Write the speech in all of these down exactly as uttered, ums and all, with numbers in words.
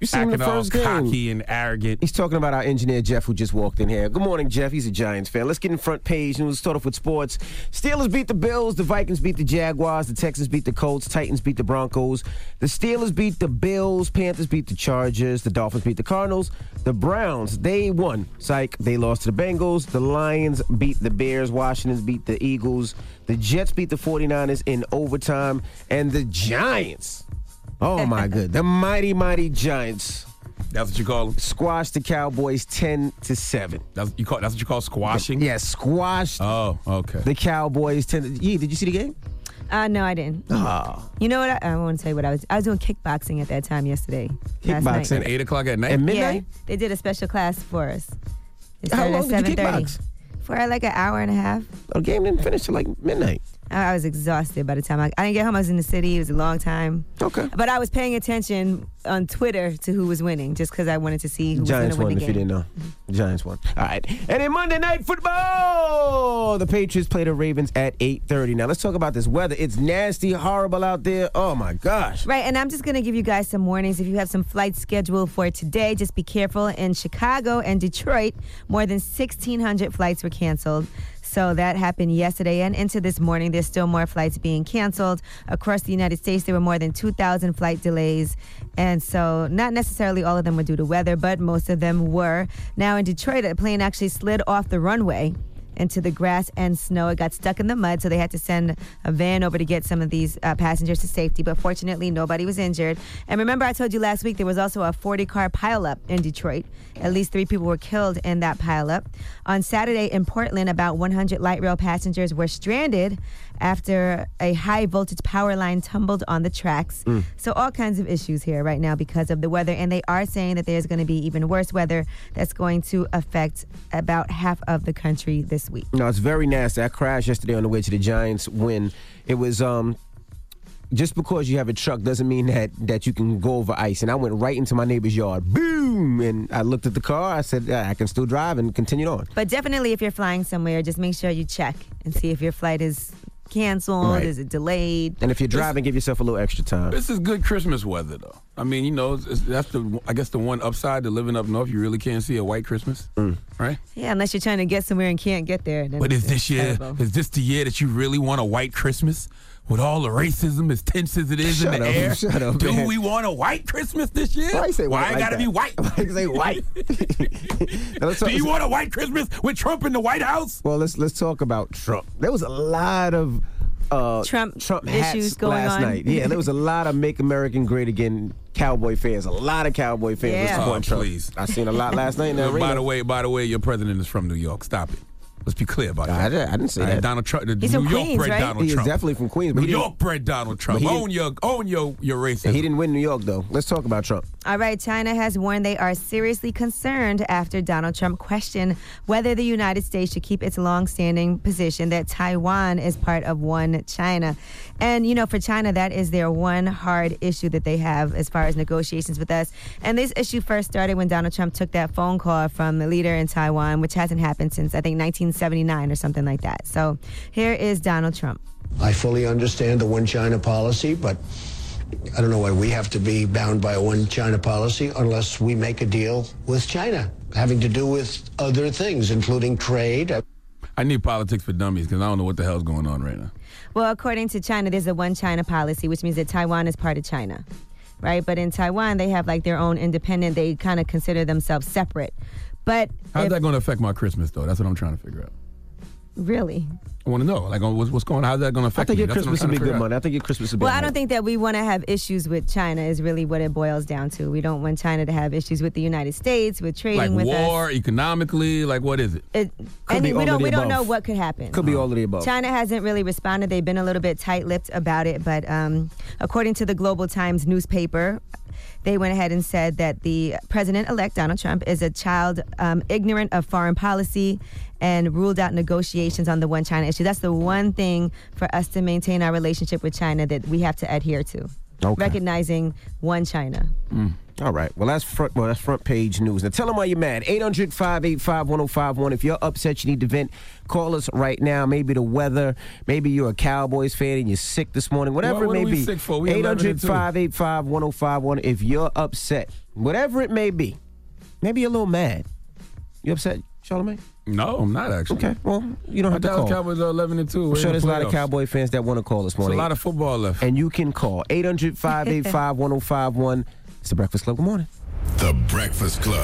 You seen him acting the first all game. cocky and arrogant. He's talking about our engineer, Jeff, who just walked in here. Good morning, Jeff. He's a Giants fan. Let's get in front page news. Start off with sports. Steelers beat the Bills. The Vikings beat the Jaguars. The Texans beat the Colts. Titans beat the Broncos. The Steelers beat the Bills. Panthers beat the Chargers. The Dolphins beat the Cardinals. The Browns, they won. Psych, they lost to the Bengals. The Lions beat the Bears. Washington beat the Eagles. The Jets beat the forty-niners in overtime. And the Giants, oh my good, the mighty, mighty Giants. That's what you call them? Squashed the Cowboys ten to seven. That's, you call, that's what you call squashing? Yeah, squashed Oh, okay. the Cowboys ten to Yeah, did you see the game? Uh, no, I didn't. Oh. You know what? I, I want to tell you what I was. I was doing kickboxing at that time yesterday. last night. Kickboxing At eight o'clock at night? At Yeah, midnight? they did a special class for us. It How started long at did you seven thirty. kickbox? For like an hour and a half. The game didn't finish till like midnight. I, I was exhausted by the time I, I didn't get home. I was in the city. It was a long time. Okay. But I was paying attention on Twitter to who was winning, just because I wanted to see who Giants was going won, to if win you the game. didn't know. Giants won. All right. And in Monday Night Football, the Patriots play the Ravens at eight thirty. Now, let's talk about this weather. It's nasty, horrible out there. Oh, my gosh. Right, and I'm just going to give you guys some warnings. If you have some flights scheduled for today, just be careful. In Chicago and Detroit, more than sixteen hundred flights were canceled. So that happened yesterday and into this morning. There's still more flights being canceled. Across the United States, there were more than two thousand flight delays. And so not necessarily all of them were due to weather, but most of them were. Now in Detroit, a plane actually slid off the runway into the grass and snow. It got stuck in the mud, so they had to send a van over to get some of these uh, passengers to safety. But fortunately, nobody was injured. And remember, I told you last week there was also a forty-car pileup in Detroit. At least three people were killed in that pileup. On Saturday in Portland, about one hundred light rail passengers were stranded after a high-voltage power line tumbled on the tracks. Mm. So all kinds of issues here right now because of the weather. And they are saying that there's going to be even worse weather that's going to affect about half of the country this week. No, it's very nasty. I crashed yesterday on the way to the Giants win. It was um, just because you have a truck doesn't mean that, that you can go over ice. And I went right into my neighbor's yard. Boom! And I looked at the car. I said, yeah, I can still drive, and continued on. But definitely if you're flying somewhere, just make sure you check and see if your flight is canceled, Right. is it delayed? And if you're driving, give yourself a little extra time. This is good Christmas weather, though. I mean, you know, it's, it's, that's the I guess the one upside to living up north. You really can't see a white Christmas, Mm. right? Yeah, unless you're trying to get somewhere and can't get there. Then But is it's this year, terrible. is this the year that you really want a white Christmas? With all the racism as tense as it is Shut in the up, air, shut up, do man. we want a white Christmas this year? Why you say white Why I like gotta that? be white? Why you say white? Now, let's talk- Do you want a white Christmas with Trump in the White House? Well, let's let's talk about Trump. There was a lot of uh, Trump Trump hats issues going last on. night. Yeah, there was a lot of "Make America Great Again" Cowboy fans. A lot of Cowboy fans Yeah. were supporting Oh, Trump. please. I seen a lot last night in the By arena. the way, by the way, your president is from New York. Stop it. Let's be clear about I, that. didn't- I didn't say All right, that. Donald Trump, the He's New from York Queens, bred right? Donald He is Trump. definitely from Queens, but New he didn't- York bred Donald Trump. but he Own your, own your, your racism. He didn't win New York though. Let's talk about Trump. All right, China has warned they are seriously concerned after Donald Trump questioned whether the United States should keep its long-standing position that Taiwan is part of one China. And, you know, for China, that is their one hard issue that they have as far as negotiations with us. And this issue first started when Donald Trump took that phone call from the leader in Taiwan, which hasn't happened since, I think, nineteen seventy-nine or something like that. So here is Donald Trump. I fully understand the one China policy, but I don't know why we have to be bound by a one China policy unless we make a deal with China, having to do with other things, including trade. I need politics for dummies because I don't know what the hell's going on right now. Well, according to China, there's a one China policy, which means that Taiwan is part of China, right? But in Taiwan, they have like their own independent, they kind of consider themselves separate. But How's if- that going to affect my Christmas, though? That's what I'm trying to figure out. really? I want to know, like, what's, what's going on? How's that going to I affect think me? your That's what I'm Christmas will trying be to good figure out. money. I think your Christmas will be. Well, I all don't right. think that we want to have issues with China is really what it boils down to. We don't want China to have issues with the United States, with trading Like with war, us. economically, like what is it? It, Could any, be we all don't of the we don't know above. what could happen. Could be all of the above. China hasn't really responded. They've been a little bit tight-lipped about it, but um, according to the Global Times newspaper, they went ahead and said that the president-elect Donald Trump is a child um, ignorant of foreign policy and ruled out negotiations on the one China issue. That's the one thing for us to maintain our relationship with China that we have to adhere to. Okay. recognizing One China. Mm. All right. Well, that's front. Well, that's front page news. Now, tell them why you're mad. eight hundred, five eight five, one oh five one. If you're upset, you need to vent. Call us right now. Maybe the weather. Maybe you're a Cowboys fan and you're sick this morning. Whatever What- what it are may we be. sick for? We eight hundred, eleven and two. five eight five, one oh five one. If you're upset, whatever it may be. Maybe you're a little mad. You upset, Charlamagne? No, I'm not actually. Okay. Well, you don't My have to Dallas call. Cowboys are eleven and two. I'm sure there's a lot of Cowboy fans that want to call this There's a morning. lot of football left. And you can call eight hundred, five eight five, one oh five one. It's the Breakfast Club. Good morning. The Breakfast Club.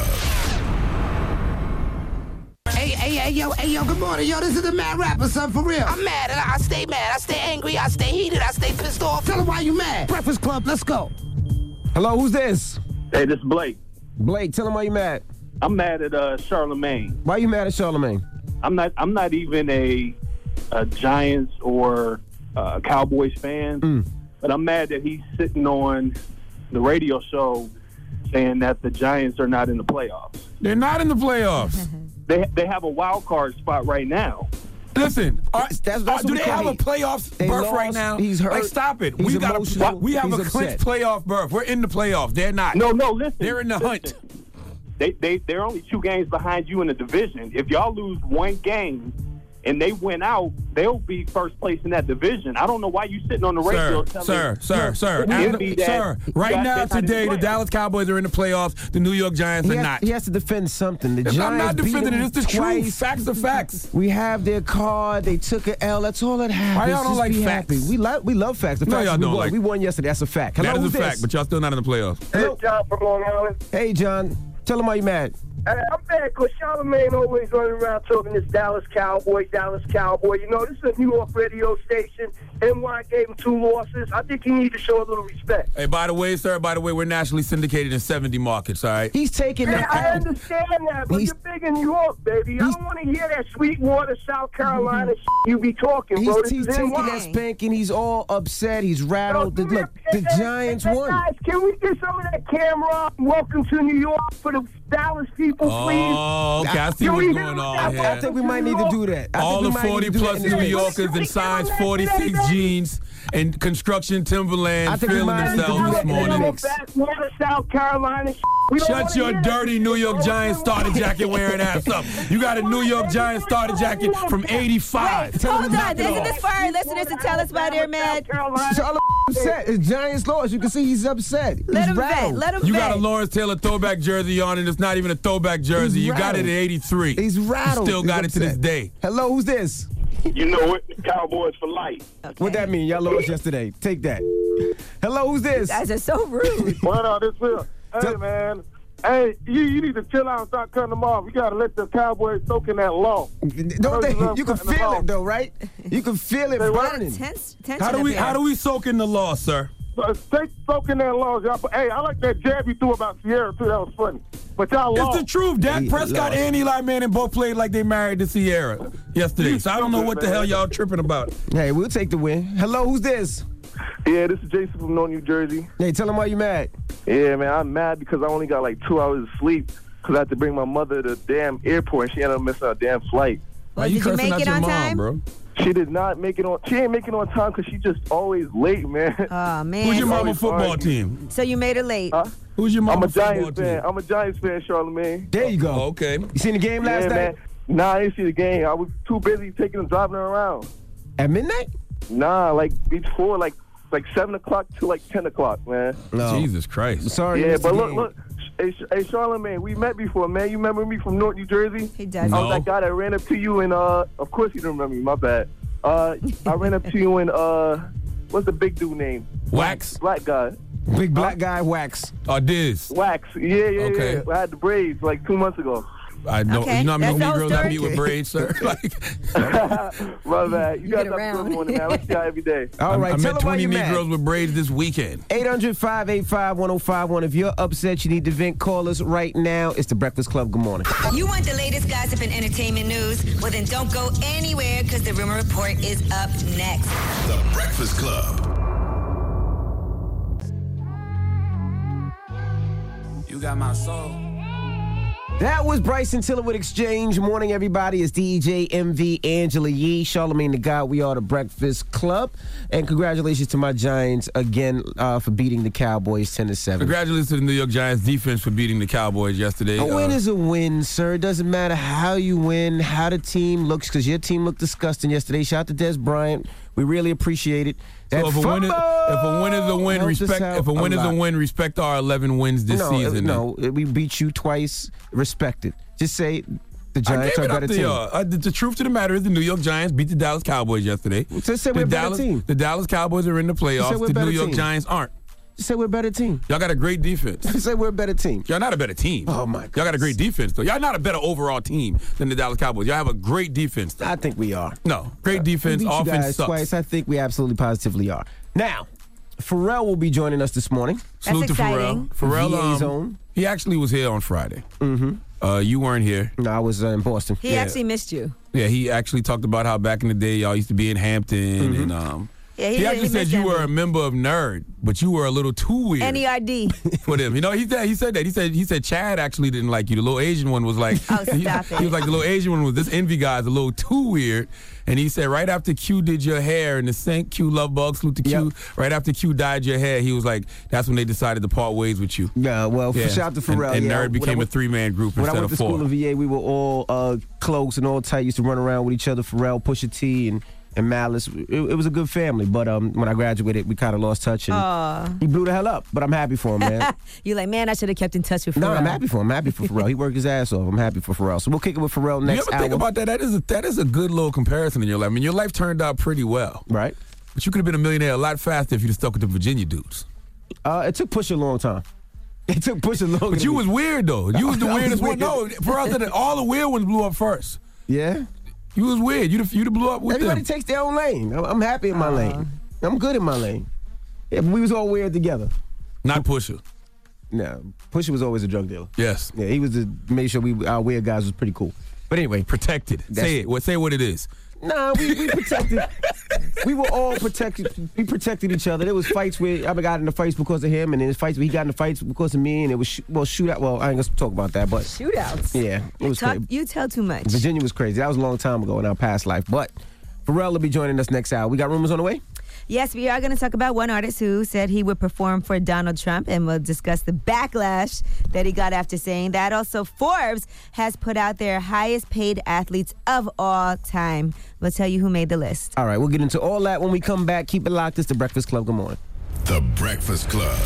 Hey, hey, hey, yo, hey, yo, good morning. Yo, this is the mad rapper, son, for real. I'm mad, and I, I stay mad. I stay angry. I stay heated. I stay pissed off. Tell them why you mad. Breakfast Club, let's go. Hello, who's this? Hey, this is Blake. Blake, tell him why you mad. I'm mad at uh, Charlamagne. Why you mad at Charlamagne? I'm not. I'm not even a, a Giants or uh, Cowboys fan, Mm. but I'm mad that he's sitting on the radio show saying that the Giants are not in the playoffs. They're not in the playoffs. They they have a wild card spot right now. Listen, are, That's- that's are- what do we they call have a it. playoffs They berth lost. right now? He's hurt. Like, stop it. He's we got emotional. a, we have He's a clinched upset. playoff berth. We're in the playoffs. They're not. No, no, listen. They're in the listen. hunt. They they they're only two games behind you in the division. If y'all lose one game and they win out, they'll be first place in that division. I don't know why you sitting on the radio Sir, telling sir, me, sir, sir, Give After- me that- sir. Right that- now, that's not in today, the playoffs. Dallas Cowboys are in the playoffs. The New York Giants He are has, not. he has to defend something. The I'm Giants not beat defending him it. It's the truth. twice. Facts are facts. We have their card. They took an L. That's all that happens. Why y'all don't Just like be facts? happy. We like we love facts. The No, facts y'all is we don't won. like- We won yesterday. That's a fact. Hello, That is who's a fact, this? but y'all still not in the playoffs. Hello? John from Long Island. Hey, John. Tell him why you mad. Hey, I'm mad because Charlamagne always running around talking this Dallas Cowboy, Dallas Cowboy. You know, this is a New York radio station. N Y gave him two losses. I think he needs to show a little respect. Hey, by the way, sir, by the way, we're nationally syndicated in seventy markets, all right? He's taking Yeah, that. I understand that, but He's- you're big in New York, baby. I don't want to hear that Sweetwater, South Carolina shit you be talking, He's, bro. This he's is taking N Y. that spanking. He's all upset. He's Yo, rattled. do me a- Look, the hey, hey, Giants hey, won. Guys, can we get some of that camera? Welcome to New York for the Dallas people, please. Oh, okay. I see Can what's we going hit on that? I here. think we might need to do that. I All think we the might need forty to do that plus in New the mix. Yorkers in size forty-six jeans and construction I Timberland think we feeling might need to themselves do this that in the morning. mix. Backwater, South Carolina. We don't Shut wanna your hear dirty that New shit, York bro. Giants starter jacket wearing ass up. You got a New York Giants starter jacket from eighty-five. Tell him Hold to on, knock it isn't off. this for our listeners to tell us why they're mad? Charlotte upset. His Giants lost. You can see he's upset. Let he's him rattled. vent. Let him You vent. got a Lawrence Taylor throwback jersey on, and it's not even a throwback jersey. He's You got it rattled. at eighty-three. He's rattled. You still He's got it to this upset. day. Hello, who's this? You know it, Cowboys for life. What that mean? Y'all lost yesterday. Take that. Hello, who's this? You guys are so rude. What up, this Phil? Hey, Tell- man. Hey, you, you need to chill out and start cutting them off. You got to let the Cowboys soak in that law. Don't they, you love you can cutting them feel off. it though, right? You can feel it Say what? burning. Tense, tension How do up we here. how do we soak in the law, sir? So, stay soaking that law, y'all. But, hey, I like that jab you threw about Sierra, too. That was funny. But y'all It's lost. the truth. Dak He Prescott lost. and Eli Manning both played like they married to Sierra yesterday. So I don't know what the hell y'all tripping about. Hey, we'll take the win. Hello, who's this? Yeah, this is Jason from North New Jersey. Hey, tell him why you mad. Yeah, man, I'm mad because I only got like two hours of sleep because I had to bring my mother to the damn airport and she ended up missing her damn flight. Why Well, you did you cursing make out it your on mom, time? bro? She did not make it on. She ain't making it on time because she just always late, man. Oh, man. Who's your So- mama football fine. team? So you made it late. Huh? Who's your I'm mama a football Giants team? fan. I'm a Giants fan, Charlamagne. There you go. Oh, okay. You seen the game last yeah, night? man. Nah, I didn't see the game. I was too busy taking and driving her around. At midnight? Nah, like before, like like seven o'clock to like ten o'clock, man. No. Jesus Christ. Sorry. you yeah, missed but the look, game. look. Hey, Sh- hey, Charlamagne, we met before, man. You remember me from North New Jersey? He does. I No. was that guy that ran up to you and, uh, of course you don't remember me, my bad. Uh, I ran up to you and, uh, what's the big dude name? Wax Black guy. Big black guy, Wax. or Diz? Wax. Yeah, yeah, Okay. yeah. I had the braids like two months ago. I know. Okay, You know how many that's the whole Negroes I story? meet with braids, sir? Like, My bad. You get guys have a around. good morning, man. Let's see y'all every day. All I, right, I tell met him why twenty you mad. Negroes with braids this weekend. eight hundred, five eight five, one oh five one. If you're upset, you need to vent, call us right now. It's the Breakfast Club. Good morning. You want the latest gossip and entertainment news? Well, then don't go anywhere because the Rumor Report is up next. The Breakfast Club. You got my soul. That was Bryson Tiller with Exchange. Morning, everybody. It's D J, M V, Angela Yee, Charlamagne the God. We are the Breakfast Club. And congratulations to my Giants again uh, for beating the Cowboys ten to seven. Congratulations to the New York Giants defense for beating the Cowboys yesterday. A win uh, is a win, sir. It doesn't matter how you win, how the team looks, because your team looked disgusting yesterday. Shout out to Des Bryant. We really appreciate it. That So if a, win is, if a win is a win, helps us respect. out If a win a is a lot. win, respect our eleven wins this no, season. No, we beat you twice. Respect it. Just say the I Giants gave are it a up better to team. y'all. Uh, the, the truth of the matter is the New York Giants beat the Dallas Cowboys yesterday. Just say the we're a better Dallas, team. The Dallas Cowboys are in the Just say playoffs. we're a The better New York team. Giants aren't. Just say we're a better team. Y'all got a great defense. Just say we're a better team. Y'all not a better team. Oh, my God. Y'all got a great defense, though. Y'all not a better overall team than the Dallas Cowboys. Y'all have a great defense, though. I think we are. No, great We defense. beat you Offense guys sucks. twice. I think we absolutely positively are. Now, Pharrell will be joining us this morning. Salute to exciting. Pharrell. Pharrell, V A's um, own. he actually was here on Friday. Mm-hmm. Uh, you weren't here. No, I was uh, in Boston. He Yeah. actually missed you. Yeah, he actually talked about how back in the day y'all used to be in Hampton, Mm-hmm. and um, Yeah, he, he, actually he said missed you were Andy. a member of Nerd, but you were a little too weird N E R D. for them. You know, he said he said that. He said he said Chad actually didn't like you. The little Asian one was like, Oh, he, stop he it. was like the little Asian one was this Envy guy's a little too weird. And he said right after Q did your hair in the sink, Q Love Bug, salute to Q. Yep. Right after Q dyed your hair, he was like, that's when they decided to part ways with you. Yeah, well, Yeah. shout out to Pharrell. And, and yeah. Nerd When I became went- a three man group When I instead went of to four. school in V A, we were all uh, close and all tight. Used to run around with each other. Pharrell, Pusha T, and, and Malice. It, it was a good family. But um, when I graduated, we kind of lost touch. And Aw. he blew the hell up. But I'm happy for him, man. You're like, man, I should have kept in touch with Pharrell. No, I'm happy for him. I'm happy for Pharrell. He worked his ass off. I'm happy for Pharrell. So we'll kick it with Pharrell You next ever hour. think about that? That is a, that is a good little comparison in your life. I mean, your life turned out pretty well. Right. But you could have been a millionaire a lot faster if you'd have stuck with the Virginia dudes. Uh, it took Pusha a long time. It took Pusha long. But you was weird, though. You was the I was weirdest one. weird. No, Pharrell said that all the weird ones blew up first. Yeah. You was weird. You'd have, you'd have blew up with Everybody them. takes their own lane. I'm, I'm happy in my lane. I'm good in my lane. Yeah, but we was all weird together. Not Pusha. No, Pusha was always a drug dealer. Yes. Yeah, he was the made sure we our weird guys was pretty cool. But anyway, Protected. That's- Say it. What? Say what it is. nah, we, we protected. we were all protected. We protected each other. There was fights where I got into fights because of him, and then there's fights where he got into fights because of me, and it was sh- well shootout. Well, I ain't gonna talk about that, but Shootouts. yeah, it was Talk, crazy. you tell too much. Virginia was crazy. That was a long time ago in our past life. But Pharrell will be joining us next hour. We got rumors on the way. Yes, we are going to talk about one artist who said he would perform for Donald Trump, and we'll discuss the backlash that he got after saying that. Also, Forbes has put out their highest paid athletes of all time. We'll tell you who made the list. All right, we'll get into all that when we come back. Keep it locked. It's The Breakfast Club. Good morning. The Breakfast Club.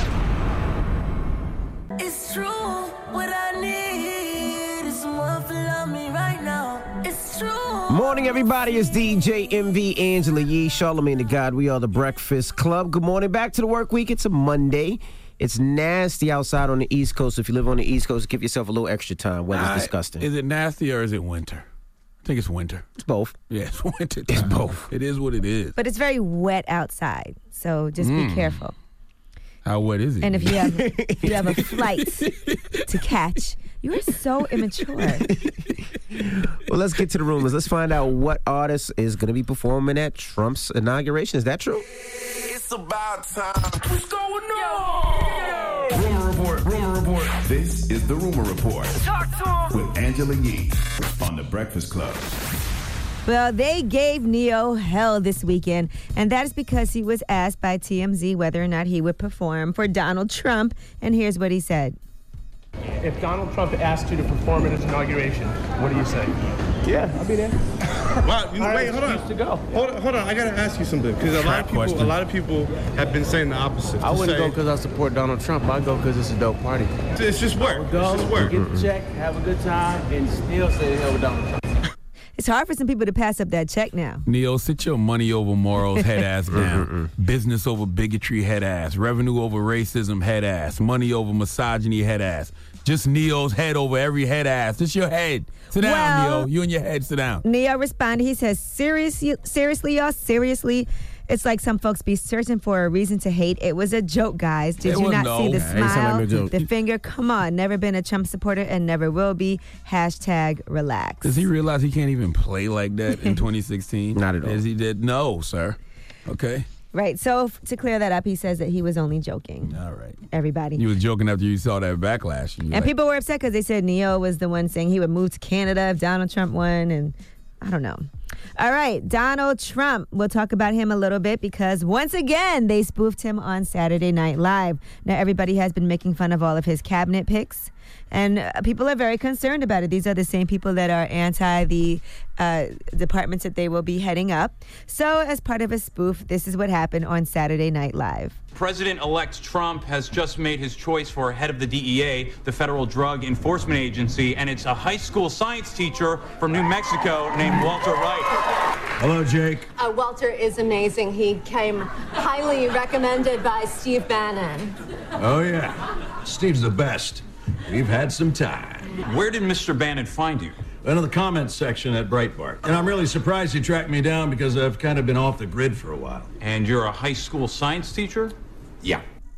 It's true. What I need is someone to love me right now. It's true. Morning, everybody. It's D J, M V, Angela Yee, Charlamagne the God. We are The Breakfast Club. Good morning. Back to the work week. It's a Monday. It's nasty outside on the East Coast. If you live on the East Coast, give yourself a little extra time. Weather's Uh, disgusting. Is it nasty or is it winter? I think it's winter. It's both. Yeah, it's winter. It's both. It is what it is. But it's very wet outside, so just be Mm. careful. How wet is it? And if you have if you have a flight to catch, you are so immature. Well, let's get to the rumors. Let's find out what artist is going to be performing at Trump's inauguration. Is that true? It's about time. What's going on? Rumor Report, Rumor Report. This is the Rumor Report with Angela Yee on The Breakfast Club. Well, they gave Neo hell this weekend, and that is because he was asked by T M Z whether or not he would perform for Donald Trump, and here's what he said. If Donald Trump asked you to perform at his inauguration, what do you say? Yeah, I'll be there. Wow, you, wait, hold on. To go. Hold on, hold on. I gotta ask you something because a lot Trap of people, question. a lot of people have been saying the opposite. I to wouldn't say, go because I support Donald Trump. I go because it's a dope party. It's just work. Go, It's just work. get the check, have a good time, and still say hell with Donald Trump. It's hard for some people to pass up that check now. Neo, sit your money over morals, head ass down. Business over bigotry, head ass. Revenue over racism, head ass. Money over misogyny, head ass. Just Neo's head over every head ass. Just your head. Sit down, Well- Neo. You and your head, sit down. Neo responded. He says, seriously, seriously, y'all, seriously. It's like some folks be searching for a reason to hate. It was a joke, guys. Did It you was not no. see the Nah, it ain't sound smile, like no joke. the finger? Come on. Never been a Trump supporter and never will be. Hashtag relax. Does he realize he can't even play like that in twenty sixteen? Not at all. As he did? No, sir. Okay. Right. So f- to clear that up, he says that he was only joking. All right. Everybody. You was joking after you saw that backlash. And And, you like, people were upset because they said Neo was the one saying he would move to Canada if Donald Trump won, and I don't know. All right, Donald Trump. We'll talk about him a little bit because once again, they spoofed him on Saturday Night Live. Now, everybody has been making fun of all of his cabinet picks, and uh, people are very concerned about it. These are the same people that are anti the uh, departments that they will be heading up. So, as part of a spoof, this is what happened on Saturday Night Live. President-elect Trump has just made his choice for head of the D E A, the Federal Drug Enforcement Agency, and it's a high school science teacher from New Mexico named Walter Wright. Hello, Jake. Uh, Walter is amazing. He came highly recommended by Steve Bannon. Oh, yeah. Steve's the best. We've had some time. Where did Mister Bannon find you? In the comments section at Breitbart. And I'm really surprised he tracked me down because I've kind of been off the grid for a while. And you're a high school science teacher? Yeah.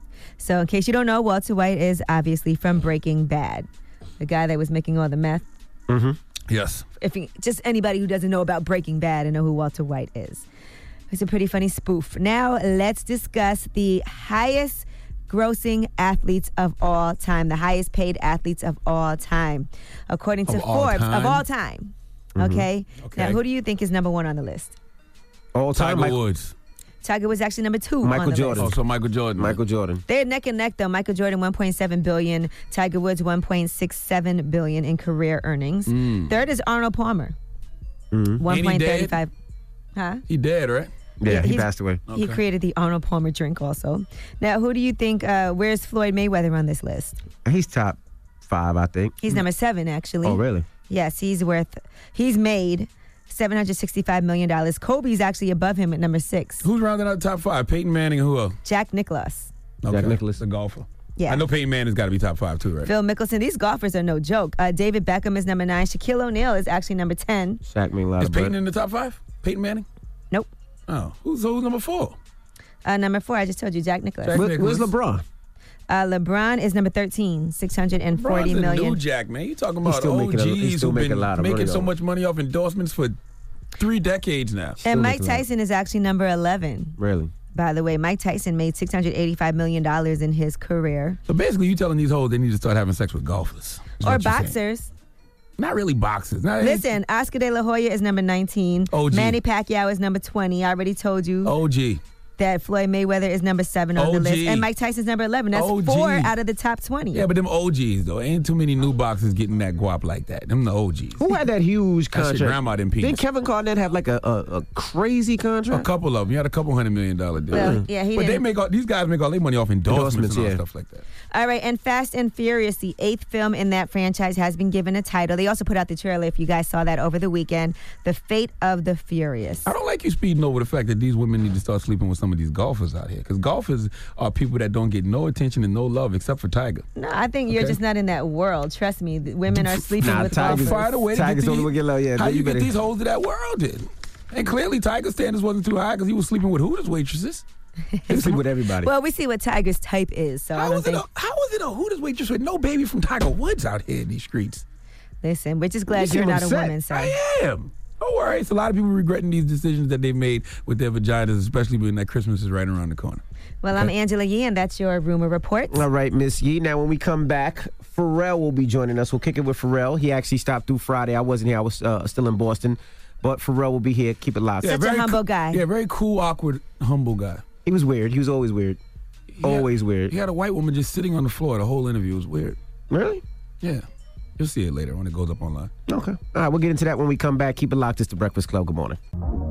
So in case you don't know, Walter White is obviously from Breaking Bad, the guy that was making all the meth. Mm-hmm. Yes. If he, just anybody who doesn't know about Breaking Bad and know who Walter White is. It's a pretty funny spoof. Now let's discuss the highest grossing athletes of all time, the highest paid athletes of all time, according to Of all Forbes, time? of all time. Mhm. Okay? Okay. Now, who do you think is number one on the list? All time, Tiger Michael, Woods. Tiger was actually number two on Michael the Jordan. list. Oh, so Michael Jordan. Michael Jordan. They're neck and neck, though. Michael Jordan, one point seven billion dollars. Tiger Woods, one point six seven billion dollars in career earnings. Mm. Third is Arnold Palmer, Mm-hmm. one point three Ain't five. Huh? He dead, right? Yeah, he He's- passed away. He created the Arnold Palmer drink also. Now, who do you think, uh, where's Floyd Mayweather on this list? He's top five, I think. He's number seven, actually. Oh, really? Yes, he's worth, he's made seven hundred sixty-five million dollars. Kobe's actually above him at number six. Who's rounding out the top five? Peyton Manning and who else? Jack Nicklaus. Jack Nicklaus, the golfer. Yeah. I know Peyton Manning's got to be top five too, right? Phil Mickelson. These golfers are no joke. Uh, David Beckham is number nine. Shaquille O'Neal is actually number ten. Shaq made a lot Is of Peyton bread. in the top five? Peyton Manning? Nope. Oh, who's, so who's number four? Uh, number four, I just told you, Jack Nicklaus. Jack Where- Nicklaus. Where's LeBron? Uh, LeBron is number thirteen, six hundred forty LeBron's a million. new Jack, man. You talking He's about still O Gs making a- he's still who've making been a lot of making money, so though. much money off endorsements for three decades now. And Mike making a lot. Tyson is actually number eleven. Really? By the way, Mike Tyson made six hundred eighty-five million dollars in his career. So basically, you telling these hoes they need to start having sex with golfers. is Or what you're saying. boxers. Not really boxers. Not, Listen, Oscar De La Hoya is number nineteen. O G. Manny Pacquiao is number twenty. I already told you O G. that Floyd Mayweather is number seven on the O G. list. And Mike Tyson's number eleven. That's O G. four out of the top twenty. Yeah, but them O Gs, though. Ain't too many new boxers getting that guap like that. Them the O Gs. Who had that huge That shit contract? grandma didn't penis. Didn't Kevin Garnett have like a, a, a crazy A contract? couple of them. You had a couple hundred million dollar deal. Well, yeah, he But they didn't. make all these guys make all their money off endorsements, Endorsements, and all yeah. stuff like that. All right, and Fast and Furious, the eighth film in that franchise, has been given a title. They also put out the trailer, if you guys saw that over the weekend, The Fate of the Furious. I don't like you speeding over the fact that these women need to start sleeping with some of these golfers out here. Because golfers are people that don't get no attention and no love except for Tiger. No, I think you're Okay. just not in that world. Trust me, the women are sleeping Nah, with Tiger's- golfers. Find a way to Tiger's get the only these, one get low, yeah, how you you get better- these hoes to that world then? And clearly Tiger's standards wasn't too high because he was sleeping with Hooters waitresses. He sleep with everybody. Well, we see what Tiger's type is, so I How don't was, it think. a, how was it a Hooters waitress with no baby from Tiger Woods out here in these streets? Listen, we're just glad You you're seem not upset. a woman, sir. I am. Don't worry. It's a lot of people regretting these decisions that they've made with their vaginas, especially when that Christmas is right around the corner. Well, I'm Angela Yee, and that's your rumor report. All right, Miss Yee. Now, when we come back, Pharrell will be joining us. We'll kick it with Pharrell. He actually stopped through Friday. I wasn't here. I was uh, still in Boston. But Pharrell will be here. Keep it locked. Such a very humble coo- guy. Yeah, very cool, awkward, humble guy. He was weird. He was always weird. had- always weird. He had a white woman just sitting on the floor the whole interview. It was weird. Really? Yeah. You'll see it later when it goes up online. Okay. All right, we'll get into that when we come back. Keep it locked. It's The Breakfast Club. Good morning.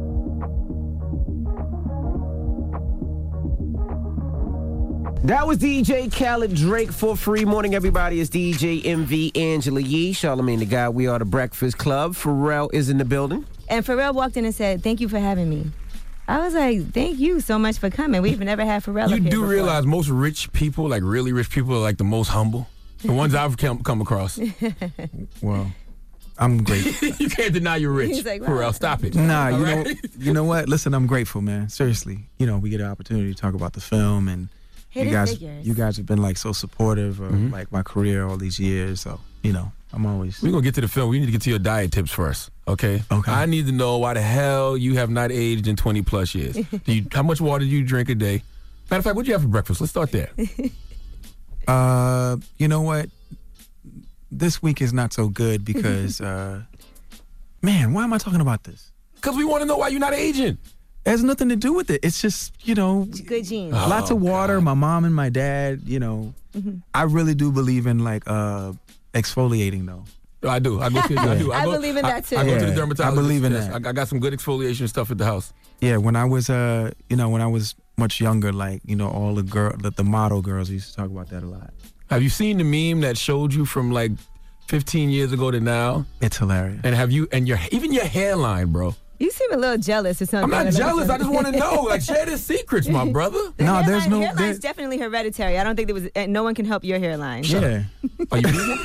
That was D J Khaled Drake for free. Morning, everybody. It's D J M V Angela Yee, Charlamagne the Guy. We are The Breakfast Club. Pharrell is in the building. And Pharrell walked in and said, "Thank you for having me." I was like, "Thank you so much for coming. We've never had Pharrell You up here do before." realize most rich people, like really rich people, are like the most humble. The ones I've come, come across. Well, I'm grateful. You can't deny you're rich. He's like, wow. Pharrell, stop it. Nah, you All know, right? you know what? Listen, I'm grateful, man. Seriously, you know, we get an opportunity to talk about the film, and Hidden you guys, figures. you guys have been like so supportive of Mhm. like my career all these years. So, you know, I'm always. We're going to get to the film. We need to get to your diet tips first. Okay. Okay. I need to know why the hell you have not aged in twenty plus years. Do you, how much water do you drink a day? Matter of fact, what do you have for breakfast? Let's start there. Uh, you know what? This week is not so good because, uh, man, why am I talking about this? Because we want to know why you're not aging. It has nothing to do with it. It's just, you know, good genes. Lots Oh, of water. My mom and my dad, you know. Mhm. I really do believe in like uh, exfoliating though. I do. I go to. I do. I go, believe in that, too. I, I go to Yeah, the dermatologist. I believe in Yes, that. I, I got some good exfoliation stuff at the house. Yeah, when I was, uh, you know, when I was much younger, like, you know, all the girl, the, the model girls used to talk about that a lot. Have you seen the meme that showed you from like fifteen years ago to now? It's hilarious. And have you and your even your hairline, bro? You seem a little jealous or I'm something. not Like, jealous. I just want to know. Like, share the secrets, my brother. The No, hairline, there's no- Hairline's there- definitely hereditary. I don't think there was. Uh, no one can help your hairline. Yeah. Are you vegan?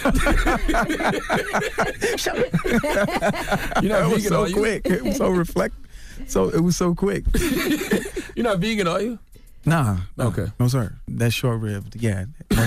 You're not That was vegan, so are you? quick. It was so reflect. So it was so quick. You're not vegan, are you? Nah. no. Okay. No, sir. That's short ribbed. Yeah.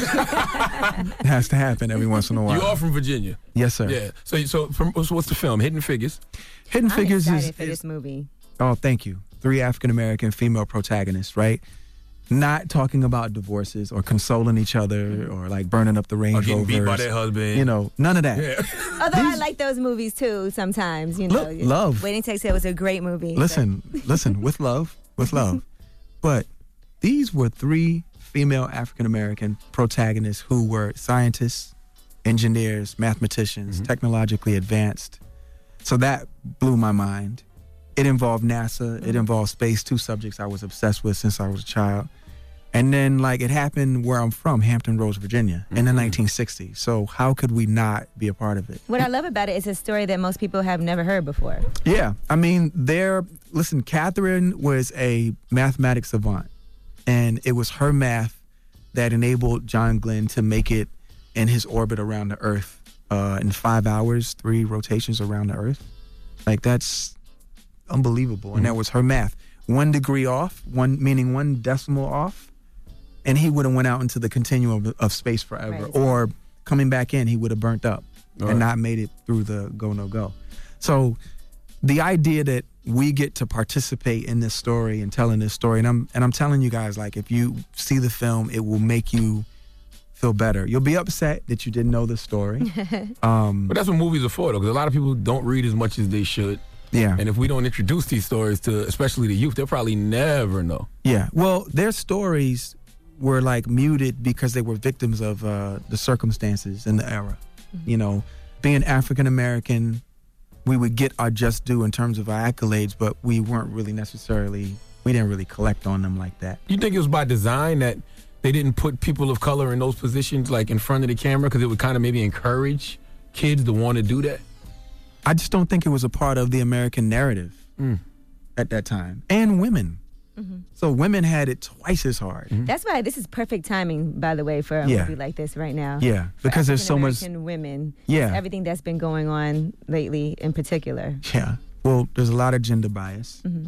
It has to happen every once in a while. You are from Virginia. Yes, sir. Yeah. So, so from, so what's the film? Hidden Figures. Hidden I'm Figures excited is, for is this movie. oh, thank you. Three African American female protagonists, right? Not talking about divorces or consoling each other or like burning up the Range Or getting beat by Rovers. their husband. You know, none of that. Yeah. Although I like those movies too. Sometimes, you know. Look, Love. Waiting to Exhale was a great movie. Listen, listen, with love, with love. But these were three female African American protagonists who were scientists, engineers, mathematicians, Mm-hmm. technologically advanced. So that blew my mind. It involved NASA, it involved space, two subjects I was obsessed with since I was a child. And then, like, it happened where I'm from, Hampton Roads, Virginia, in the nineteen sixties. So how could we not be a part of it? What I love about it is a story that most people have never heard before. Yeah, I mean, there. Listen, Catherine was a mathematics savant, and it was her math that enabled John Glenn to make it in his orbit around the Earth uh, in five hours, three rotations around the Earth. Like, that's unbelievable, and that was her math. One degree off, one meaning one decimal off, and he would have went out into the continuum of, of space forever. Right. Or coming back in, he would have burnt up All and right. not made it through the go no go. So the idea that we get to participate in this story and telling this story, and I'm and I'm telling you guys, like, if you see the film, it will make you feel better. You'll be upset that you didn't know the story. Um, But that's what movies are for, though, because a lot of people don't read as much as they should. yeah. And if we don't introduce these stories to, especially the youth, they'll probably never know. Yeah. Well, their stories were like muted because they were victims of uh, the circumstances and the era. You know, being African American, we would get our just due in terms of our accolades, but we weren't really necessarily, we didn't really collect on them like that. You think it was by design that they didn't put people of color in those positions, like in front of the camera, because it would kind of maybe encourage kids to want to do that? I just don't think it was a part of the American narrative Mm. at that time. And women. Mhm. So women had it twice as hard. That's why this is perfect timing, by the way, for a Yeah. movie like this right now. Yeah, For because there's so much- African-American women. Yeah. Just everything that's been going on lately, in particular. Yeah. Well, there's a lot of gender bias, Mhm.